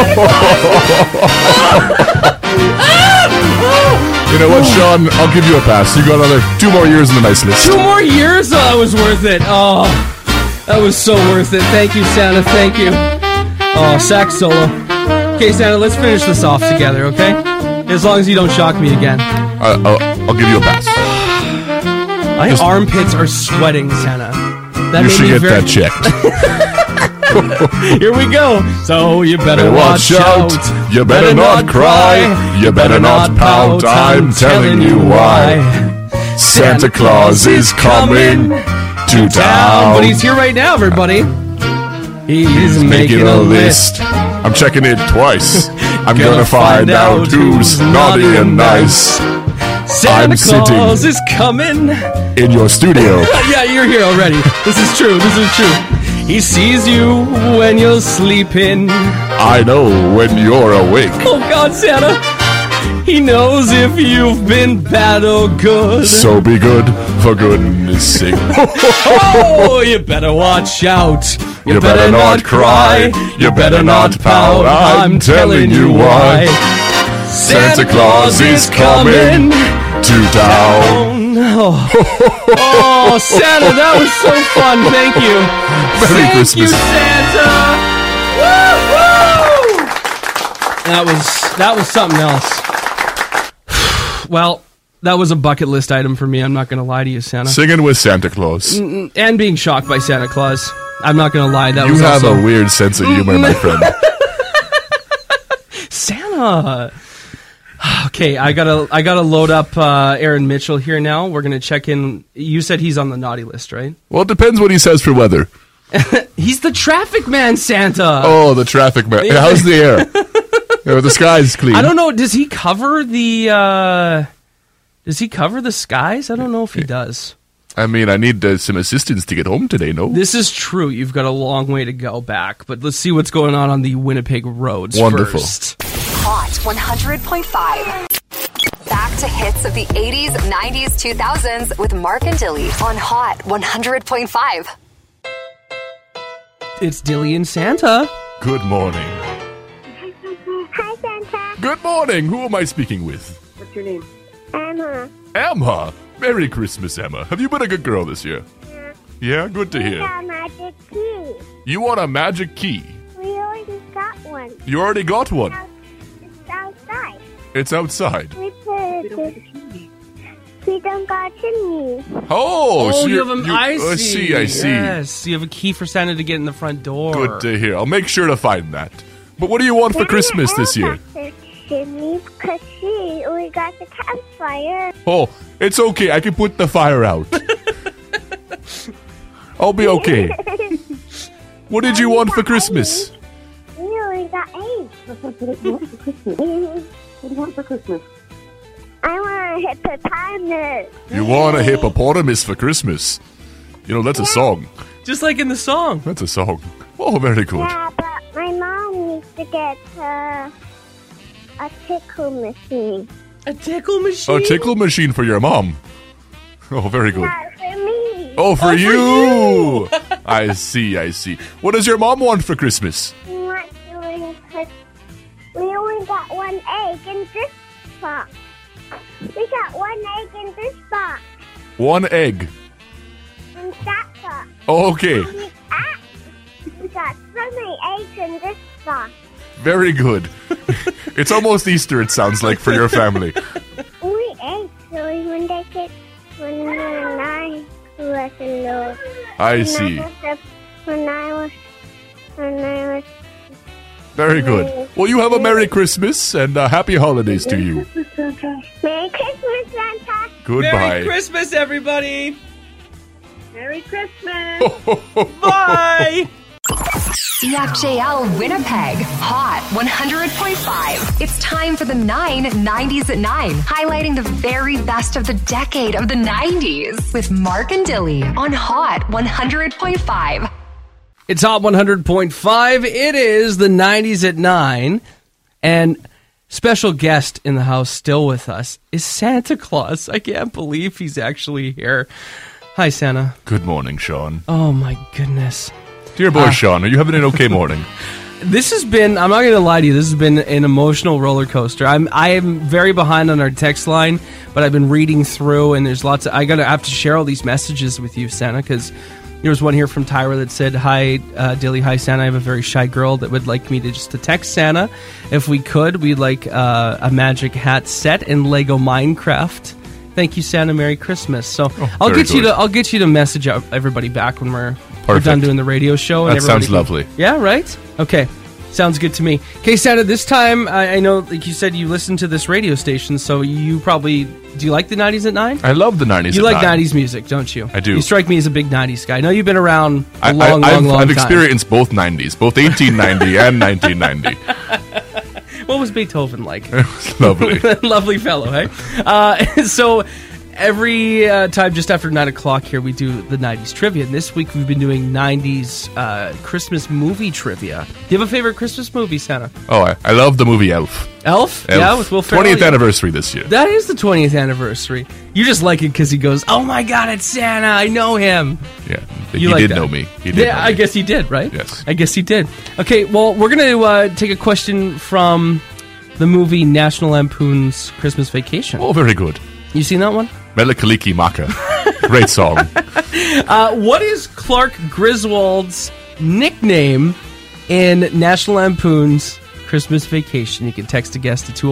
You know what, Sean? I'll give you a pass. You got another 2 more years in the nice list. 2 more years? Oh, that was worth it. Oh, that was so worth it. Thank you, Santa. Thank you. Oh, sax solo. Okay, Santa, let's finish this off together, okay? As long as you don't shock me again. I'll give you a pass. My armpits are sweating, Santa. You should get that checked. Here we go. So you better watch out. You better not cry. You better not pout. I'm telling you why. Santa Claus is coming to town. But he's here right now, everybody. He's making a list. I'm checking it twice. I'm gonna find out who's naughty and nice. Santa Claus is coming in your studio. Yeah, you're here already. This is true. This is true. He sees you when you're sleeping. I know when you're awake. Oh God, Santa. He knows if you've been bad or good. So be good, for goodness sake. Oh, you better watch out. You better not cry. You better not pout. I'm telling you why. Santa Claus is coming to town. Oh, Santa, that was so fun. Thank you. Merry Christmas. Thank you, Santa. Woo-hoo! That was something else. Well, that was a bucket list item for me. I'm not going to lie to you, Santa. Singing with Santa Claus. And being shocked by Santa Claus. I'm not going to lie. You have a weird sense of humor, my friend. Santa. Okay, I gotta load up Aaron Mitchell here now. We're gonna check in. You said he's on the naughty list, right? Well, it depends what he says for weather. He's the traffic man, Santa. Oh, the traffic man. How's the air? The sky's clean. I don't know. Does he cover the skies? I don't know if he does. I mean, I need some assistance to get home today, no? This is true. You've got a long way to go back, but let's see what's going on the Winnipeg roads Wonderful. First. Hot 100.5. Back to hits of the 80s, 90s, 2000s with Mark and Dilly on Hot 100.5. It's Dilly and Santa. Good morning. Hi, Santa. Good morning. Who am I speaking with? What's your name? Emma. Emma. Merry Christmas, Emma. Have you been a good girl this year? Yeah, good to hear. We got a magic key. You want a magic key? We already got one. You already got one? It's outside. It's outside. We don't got chimney. Oh, so you have a... I see. I see. Yes, you have a key for Santa to get in the front door. Good to hear. I'll make sure to find that. But what do you want for Christmas this year? Chimney, because we got the campfire. Oh, it's okay. I can put the fire out. I'll be okay. What did you want for Christmas? We got eggs. What do you want for Christmas? I want a hippopotamus. You want a hippopotamus for Christmas? You know, that's a song. Just like in the song. That's a song. Oh, very good. Yeah, but my mom needs to get a tickle machine. A tickle machine? A tickle machine for your mom. Oh, very good. Not for me. Oh, for you. I see. What does your mom want for Christmas? We only got one egg in this box. We got one egg in this box. One egg. In that box. Oh, okay. We got so many eggs in this box. Very good. It's almost Easter, it sounds like, for your family. We ate, so when they get when we were 9, we wasn't low. I see. When I was Very good. Well, you have a Merry Christmas and happy holidays to you. Merry Christmas, Santa. Goodbye. Merry Christmas, everybody. Merry Christmas. Bye. CFJL Winnipeg, Hot 100.5. It's time for the 90s at 9, highlighting the very best of the decade of the 90s with Mark and Dilly on Hot 100.5. It's Hot 100.5. It is the 90s at 9. And special guest in the house still with us is Santa Claus. I can't believe he's actually here. Hi, Santa. Good morning, Sean. Oh, my goodness. Dear boy, Sean, are you having an okay morning? This has been, I'm not going to lie to you, this has been an emotional roller coaster. I am very behind on our text line, but I've been reading through, and there's lots of, I have to share all these messages with you, Santa, because there was one here from Tyra that said, hi, Dilly, hi, Santa. I have a very shy girl that would like me to text Santa. If we could, we'd like a magic hat set and Lego Minecraft. Thank you, Santa. Merry Christmas. So I'll get you to message everybody back when we're done doing the radio show. And that sounds lovely. Yeah, right? Okay. Sounds good to me. Okay, Santa, this time, I know, like you said, you listen to this radio station, so you probably... Do you like the 90s at 9? I love the 90s at 9. You like 90s music, don't you? I do. You strike me as a big 90s guy. I know you've been around a long time. I've experienced both 90s, both 1890 and 1990. What was Beethoven like? It was lovely. Lovely fellow, hey? So... Every time just after 9 o'clock here, we do the 90s trivia. And this week, we've been doing 90s Christmas movie trivia. Do you have a favorite Christmas movie, Santa? Oh, I love the movie Elf. Elf? Yeah, with Will Ferrell. 20th anniversary this year. That is the 20th anniversary. You just like it because he goes, oh my God, it's Santa. I know him. Yeah, he did know me. I guess he did, right? Yes. I guess he did. Okay, well, we're going to take a question from the movie National Lampoon's Christmas Vacation. Oh, very good. You seen that one? Mele Kalikimaka. Great song. What is Clark Griswold's nickname in National Lampoon's Christmas Vacation? You can text a guest to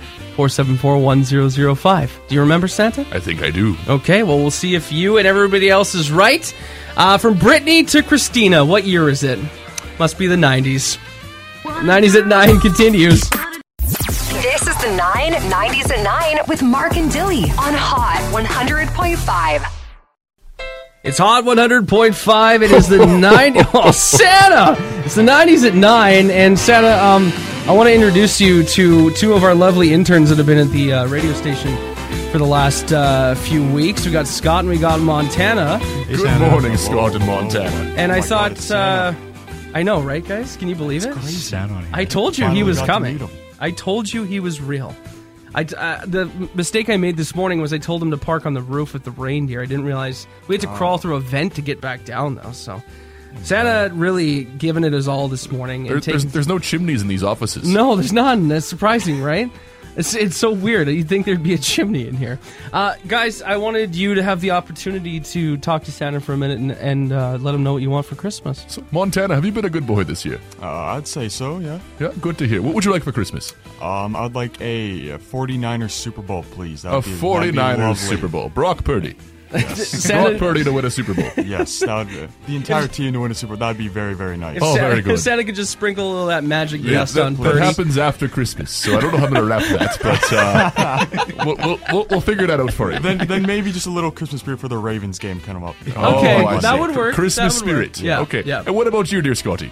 204-474-1005. Do you remember, Santa? I think I do. Okay, well, we'll see if you and everybody else is right. From Brittany to Christina, what year is it? Must be the 90s. 90s at 9 continues. This is the 90s at 9 with Mark and Dilly on Hot 100.5. It's Hot 100.5. It is the 90s. Oh, Santa! It's the 90s at 9. And Santa, I want to introduce you to two of our lovely interns that have been at the radio station for the last few weeks. We got Scott and we got Montana. Good morning, Scott and Montana. And I thought, I know, right, guys? Can you believe it? I told you he was coming. I told you he was real. The mistake I made this morning was I told him to park on the roof with the reindeer. I didn't realize we had to crawl through a vent to get back down, though. So Santa really given it his all this morning. There's no chimneys in these offices. No, there's none. That's surprising, right? It's so weird. You'd think there'd be a chimney in here. Guys, I wanted you to have the opportunity to talk to Santa for a minute and let him know what you want for Christmas. So, Montana, have you been a good boy this year? I'd say so, yeah. Yeah, good to hear. What would you like for Christmas? I'd like a 49ers Super Bowl, please. A 49ers Super Bowl. Brock Purdy. Yes. Brock Purdy to win a Super Bowl. Yes, that would, the entire team to win a Super Bowl. That'd be very, very nice. Very good. If Santa could just sprinkle a little of that magic dust on that Purdy. happens after Christmas, so I don't know how I'm going to wrap that, but we'll figure that out for you. Then maybe just a little Christmas spirit for the Ravens game coming up. Okay, that would work. Christmas That would work. spirit. Yeah. Okay. Yeah. And what about you, dear Scotty?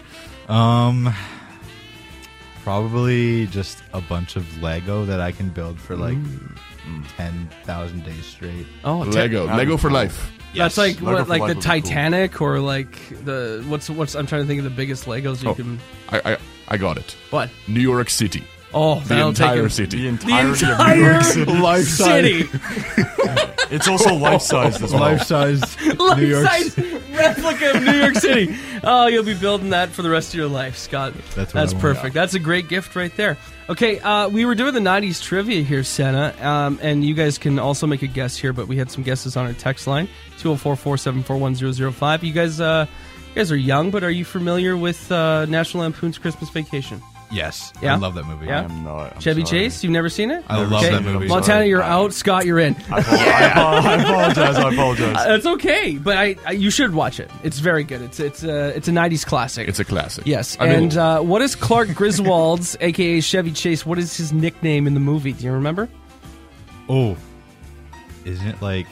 Probably just a bunch of Lego that I can build for like 10,000 days straight. Oh, Lego for life. That's like Lego what, for like life the would be cool. Titanic, or like the what's I'm trying to think of the biggest Legos you can. I got it. What? New York City. Oh, the that'll take entire him- city. The entirety of New York City. Life-size. It's also life-sized as well. Life-size New York. Life-size replica of New York City. Oh, you'll be building that for the rest of your life, Scott. That's what I want. perfect. That's a great gift right there. Okay, we were doing the 90s trivia here, Santa, and you guys can also make a guess here, but we had some guesses on our text line, 204-474-1005. You guys are young, but are you familiar with National Lampoon's Christmas Vacation? Yes. Yeah? I love that movie. Yeah? I'm Chevy sorry. Chase, you've never seen it? I love that movie. Montana, you're out. Scott, you're in. I apologize. That's okay, but I you should watch it. It's very good. It's a 90s classic. It's a classic. Yes. And what is Clark Griswold's, a.k.a. Chevy Chase, what is his nickname in the movie? Do you remember? Oh. Isn't it like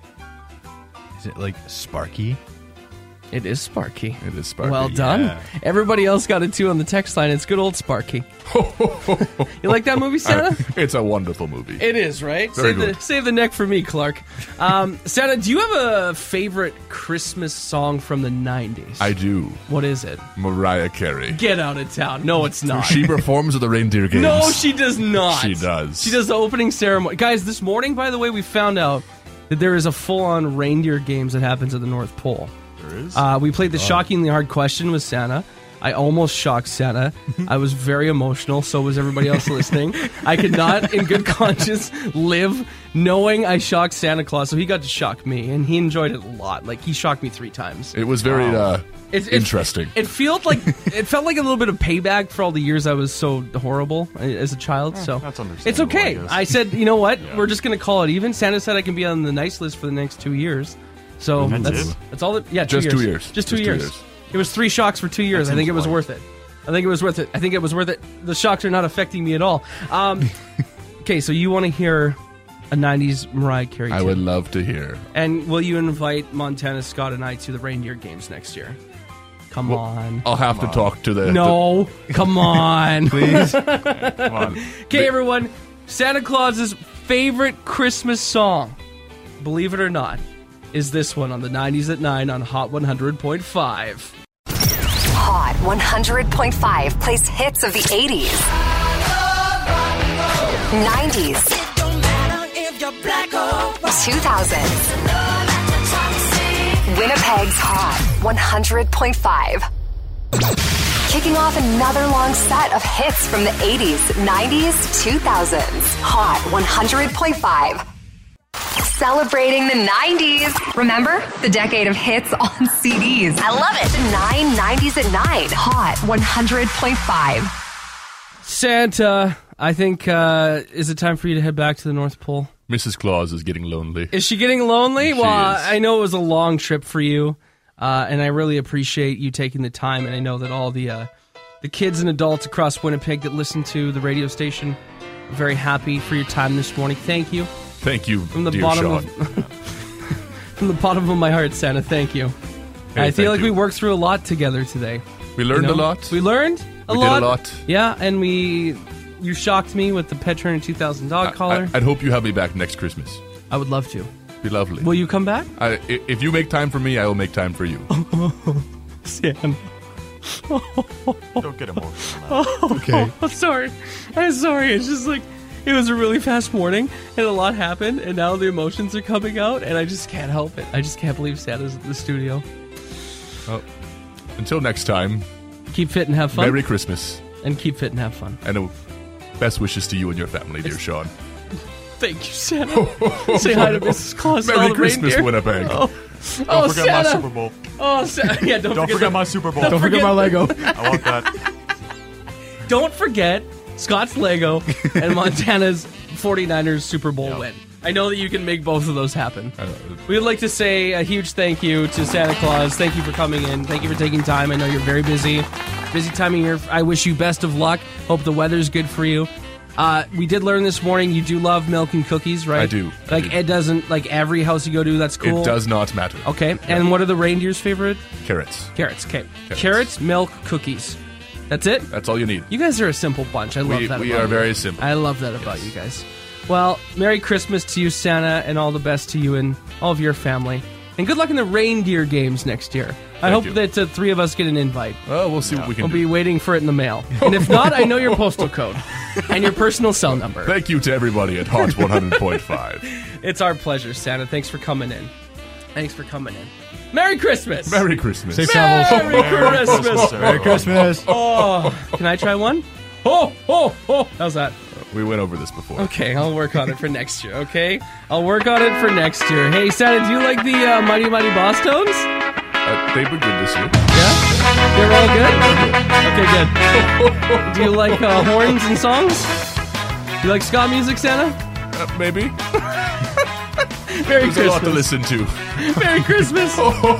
Sparky? It is Sparky. It is Sparky. Well done. Yeah. Everybody else got it too on the text line. It's good old Sparky. You like that movie, Santa? It's a wonderful movie. It is, right? Very good. Save the neck for me, Clark. Santa, do you have a favorite Christmas song from the 90s? I do. What is it? Mariah Carey. Get out of town. No, it's not. She performs at the reindeer games. No, she does not. She does. She does the opening ceremony. Guys, this morning, by the way, we found out that there is a full-on reindeer games that happens at the North Pole. There is? We played the shockingly hard question with Santa. I almost shocked Santa. I was very emotional. So was everybody else listening. I could not, in good conscience, live knowing I shocked Santa Claus. So he got to shock me, and he enjoyed it a lot. Like, he shocked me 3 times. It was very interesting. It felt like a little bit of payback for all the years I was so horrible as a child. So that's understandable, it's okay. I guess. I said, you know what? We're just going to call it even. Santa said I can be on the nice list for the next 2 years. So that's all. Just 2 years. Just 2 years. It was 3 shocks for 2 years. I think it was worth it. The shocks are not affecting me at all. Okay, so you want to hear a 90s Mariah Carey I tune. would love to hear. And will you invite Montana, Scott, and I to the reindeer games next year? Come on. I'll have to talk to the... No, come on. Please. Come on. Okay, everyone. Santa Claus's favorite Christmas song, believe it or not, is this one on the 90s at 9 on Hot 100.5. Hot 100.5 plays hits of the 80s, 90s, 2000s. Winnipeg's Hot 100.5. Kicking off another long set of hits from the 80s, 90s, 2000s. Hot 100.5. Celebrating the 90s. Remember? The decade of hits on CDs. I love it. The 90s at 9. Hot 100.5. Santa, I think, is it time for you to head back to the North Pole? Mrs. Claus is getting lonely. Is she getting lonely? She Well, is. I know it was a long trip for you, and I really appreciate you taking the time, and I know that all the kids and adults across Winnipeg that listen to the radio station are very happy for your time this morning. Thank you. Thank you, From the dear bottom Sean. of from the bottom of my heart, Santa, thank you. Hey, I feel thank like you. we worked through a lot together today. We learned You know? a lot. We learned a We lot. did a lot. Yeah, and you shocked me with the Pet Trainer 2000 dog collar. I'd hope you have me back next Christmas. I would love to. Be lovely. Will you come back? If you make time for me, I will make time for you. Sam. Don't get emotional. Okay. I'm sorry. It's just like, it was a really fast morning, and a lot happened, and now the emotions are coming out, and I just can't help it. I just can't believe Santa's at the studio. Well, until next time, Keep fit and have fun. Merry Christmas. And keep fit and have fun. And Best wishes to you and your family, dear Sean. Thank you, Santa. Say hi to Mrs. Claus. Merry Christmas, reindeer. Winnipeg. Oh, Don't forget my Santa. Super Bowl. Oh, Santa. Yeah, Don't forget my Super Bowl. Don't forget my Lego. I want that. Don't forget Scott's Lego and Montana's 49ers Super Bowl win. I know that you can make both of those happen. We would like to say a huge thank you to Santa Claus. Thank you for coming in. Thank you for taking time. I know you're very busy. Busy time of year. I wish you best of luck. Hope the weather's good for you. We did learn this morning you do love milk and cookies, right? I do. It doesn't, like every house you go to, that's cool? It does not matter. Okay. And what are the reindeer's favorite? Carrots. Carrots, okay. Carrots, milk, cookies. That's it? That's all you need. You guys are a simple bunch. I love that about you. We are very simple. I love that about you guys. Well, Merry Christmas to you, Santa, and all the best to you and all of your family. And good luck in the reindeer games next year. I hope that the three of us get an invite. Well, we'll see what we can do. We'll be waiting for it in the mail. And if not, I know your postal code and your personal cell number. Thank you to everybody at Hot 100.5. It's our pleasure, Santa. Thanks for coming in. Thanks for coming in. Merry Christmas! Merry Christmas. Safe travels. Merry Christmas! Merry Christmas. Oh, can I try one? Oh, oh, oh. How's that? We went over this before. Okay, I'll work on it for next year, okay? I'll work on it for next year. Hey, Santa, do you like the Mighty Mighty Boss Tones? They've been good this year. Yeah? They're all good? Okay, good. Do you like horns and songs? Do you like ska music, Santa? Maybe. Merry There's Christmas. a lot to listen to. Merry Christmas.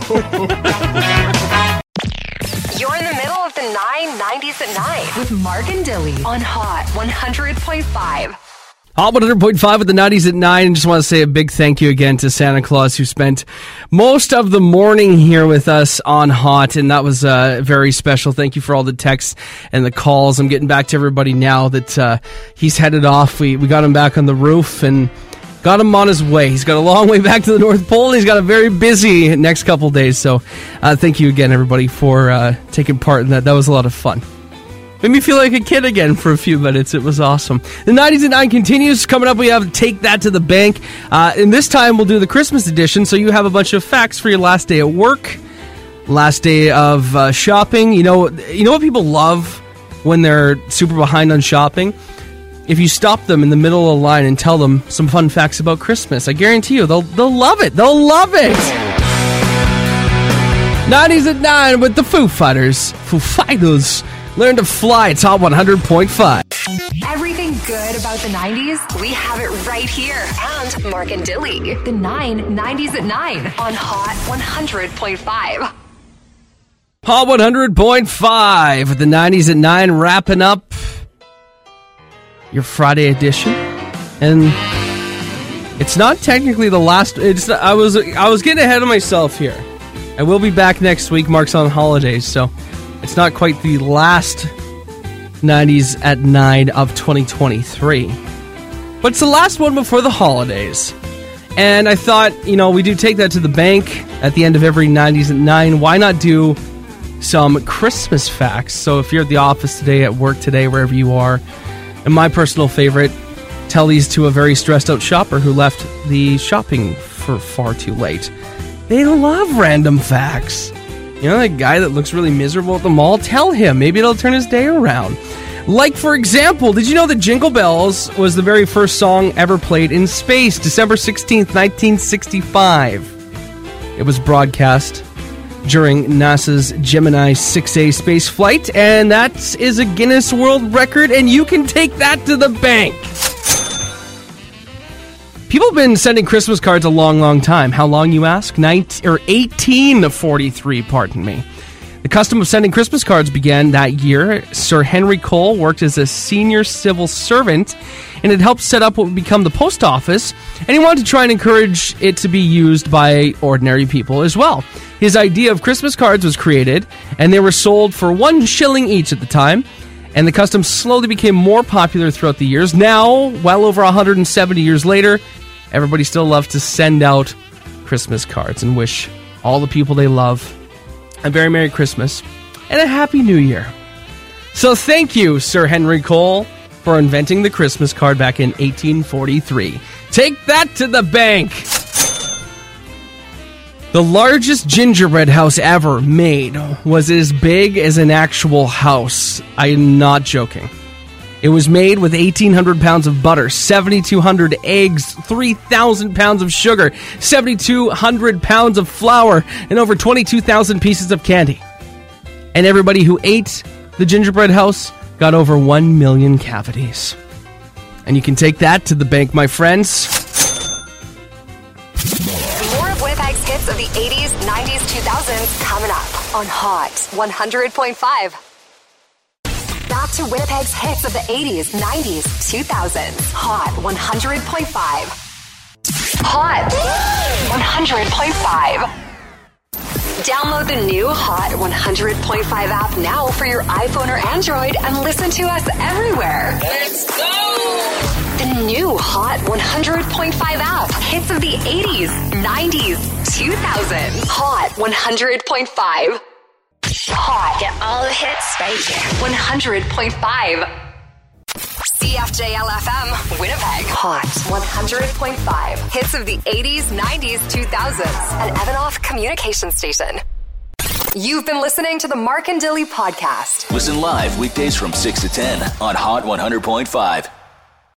You're in the middle of the 990s at 9 with Mark and Dilly on Hot 100.5. Hot 100.5 with the 90s at 9. Just want to say a big thank you again to Santa Claus, who spent most of the morning here with us on Hot, and that was very special. Thank you for all the texts and the calls. I'm getting back to everybody now that he's headed off. We got him back on the roof and got him on his way. He's got a long way back to the North Pole, and he's got a very busy next couple days. So thank you again, everybody, for taking part in that. That was a lot of fun. Made me feel like a kid again for a few minutes. It was awesome. The 90s at 9 continues. Coming up, we have Take That to the Bank. And this time, we'll do the Christmas edition, so you have a bunch of facts for your last day at work, last day of shopping. You know what people love when they're super behind on shopping? If you stop them in the middle of the line and tell them some fun facts about Christmas, I guarantee you, they'll love it. They'll love it. 90s at 9 with the Foo Fighters. Foo Fighters. Learn to fly. It's Hot 100.5. Everything good about the 90s, we have it right here. And Mark and Dilly. The 90s at 9 on Hot 100.5. Hot 100.5 with the 90s at 9 wrapping up your Friday edition. And it's not technically the last. I was getting ahead of myself here. I will be back next week. Mark's on holidays, so it's not quite the last 90s at 9 of 2023. But it's the last one before the holidays. And I thought, we do Take That to the Bank at the end of every 90s at 9. Why not do some Christmas facts? So if you're at the office today, at work today, wherever you are, and my personal favorite, tell these to a very stressed out shopper who left the shopping for far too late. They love random facts. You know that guy that looks really miserable at the mall? Tell him. Maybe it'll turn his day around. Like, for example, did you know that Jingle Bells was the very first song ever played in space? December 16th, 1965. It was broadcast during NASA's Gemini 6A space flight, and that is a Guinness World Record, and you can take that to the bank. People have been sending Christmas cards a long, long time. How long, you ask? 1843, pardon me. The custom of sending Christmas cards began that year. Sir Henry Cole worked as a senior civil servant and had helped set up what would become the post office, and he wanted to try and encourage it to be used by ordinary people as well. His idea of Christmas cards was created, and they were sold for 1 shilling each at the time, and the custom slowly became more popular throughout the years. Now, well over 170 years later, everybody still loves to send out Christmas cards and wish all the people they love a very Merry Christmas and a Happy New Year. So thank you, Sir Henry Cole, for inventing the Christmas card back in 1843. Take that to the bank! The largest gingerbread house ever made was as big as an actual house. I am not joking. It was made with 1,800 pounds of butter, 7,200 eggs, 3,000 pounds of sugar, 7,200 pounds of flour, and over 22,000 pieces of candy. And everybody who ate the gingerbread house got over 1 million cavities. And you can take that to the bank, my friends. More of Winnipeg's hits of the 80s, 90s, 2000s coming up on Hot 100.5. Back to Winnipeg's hits of the 80s, 90s, 2000s. Hot 100.5. Hot 100.5. Download the new Hot 100.5 app now for your iPhone or Android and listen to us everywhere. Let's go! The new Hot 100.5 app. Hits of the 80s, 90s, 2000s. Hot 100.5. Hot. Get all the hits right here. 100.5. CFJL-FM, Winnipeg. Hot 100.5. Hits of the 80s, 90s, 2000s. An Evanoff communication station. You've been listening to the Mark and Dilly podcast. Listen live weekdays from 6 to 10 on Hot 100.5.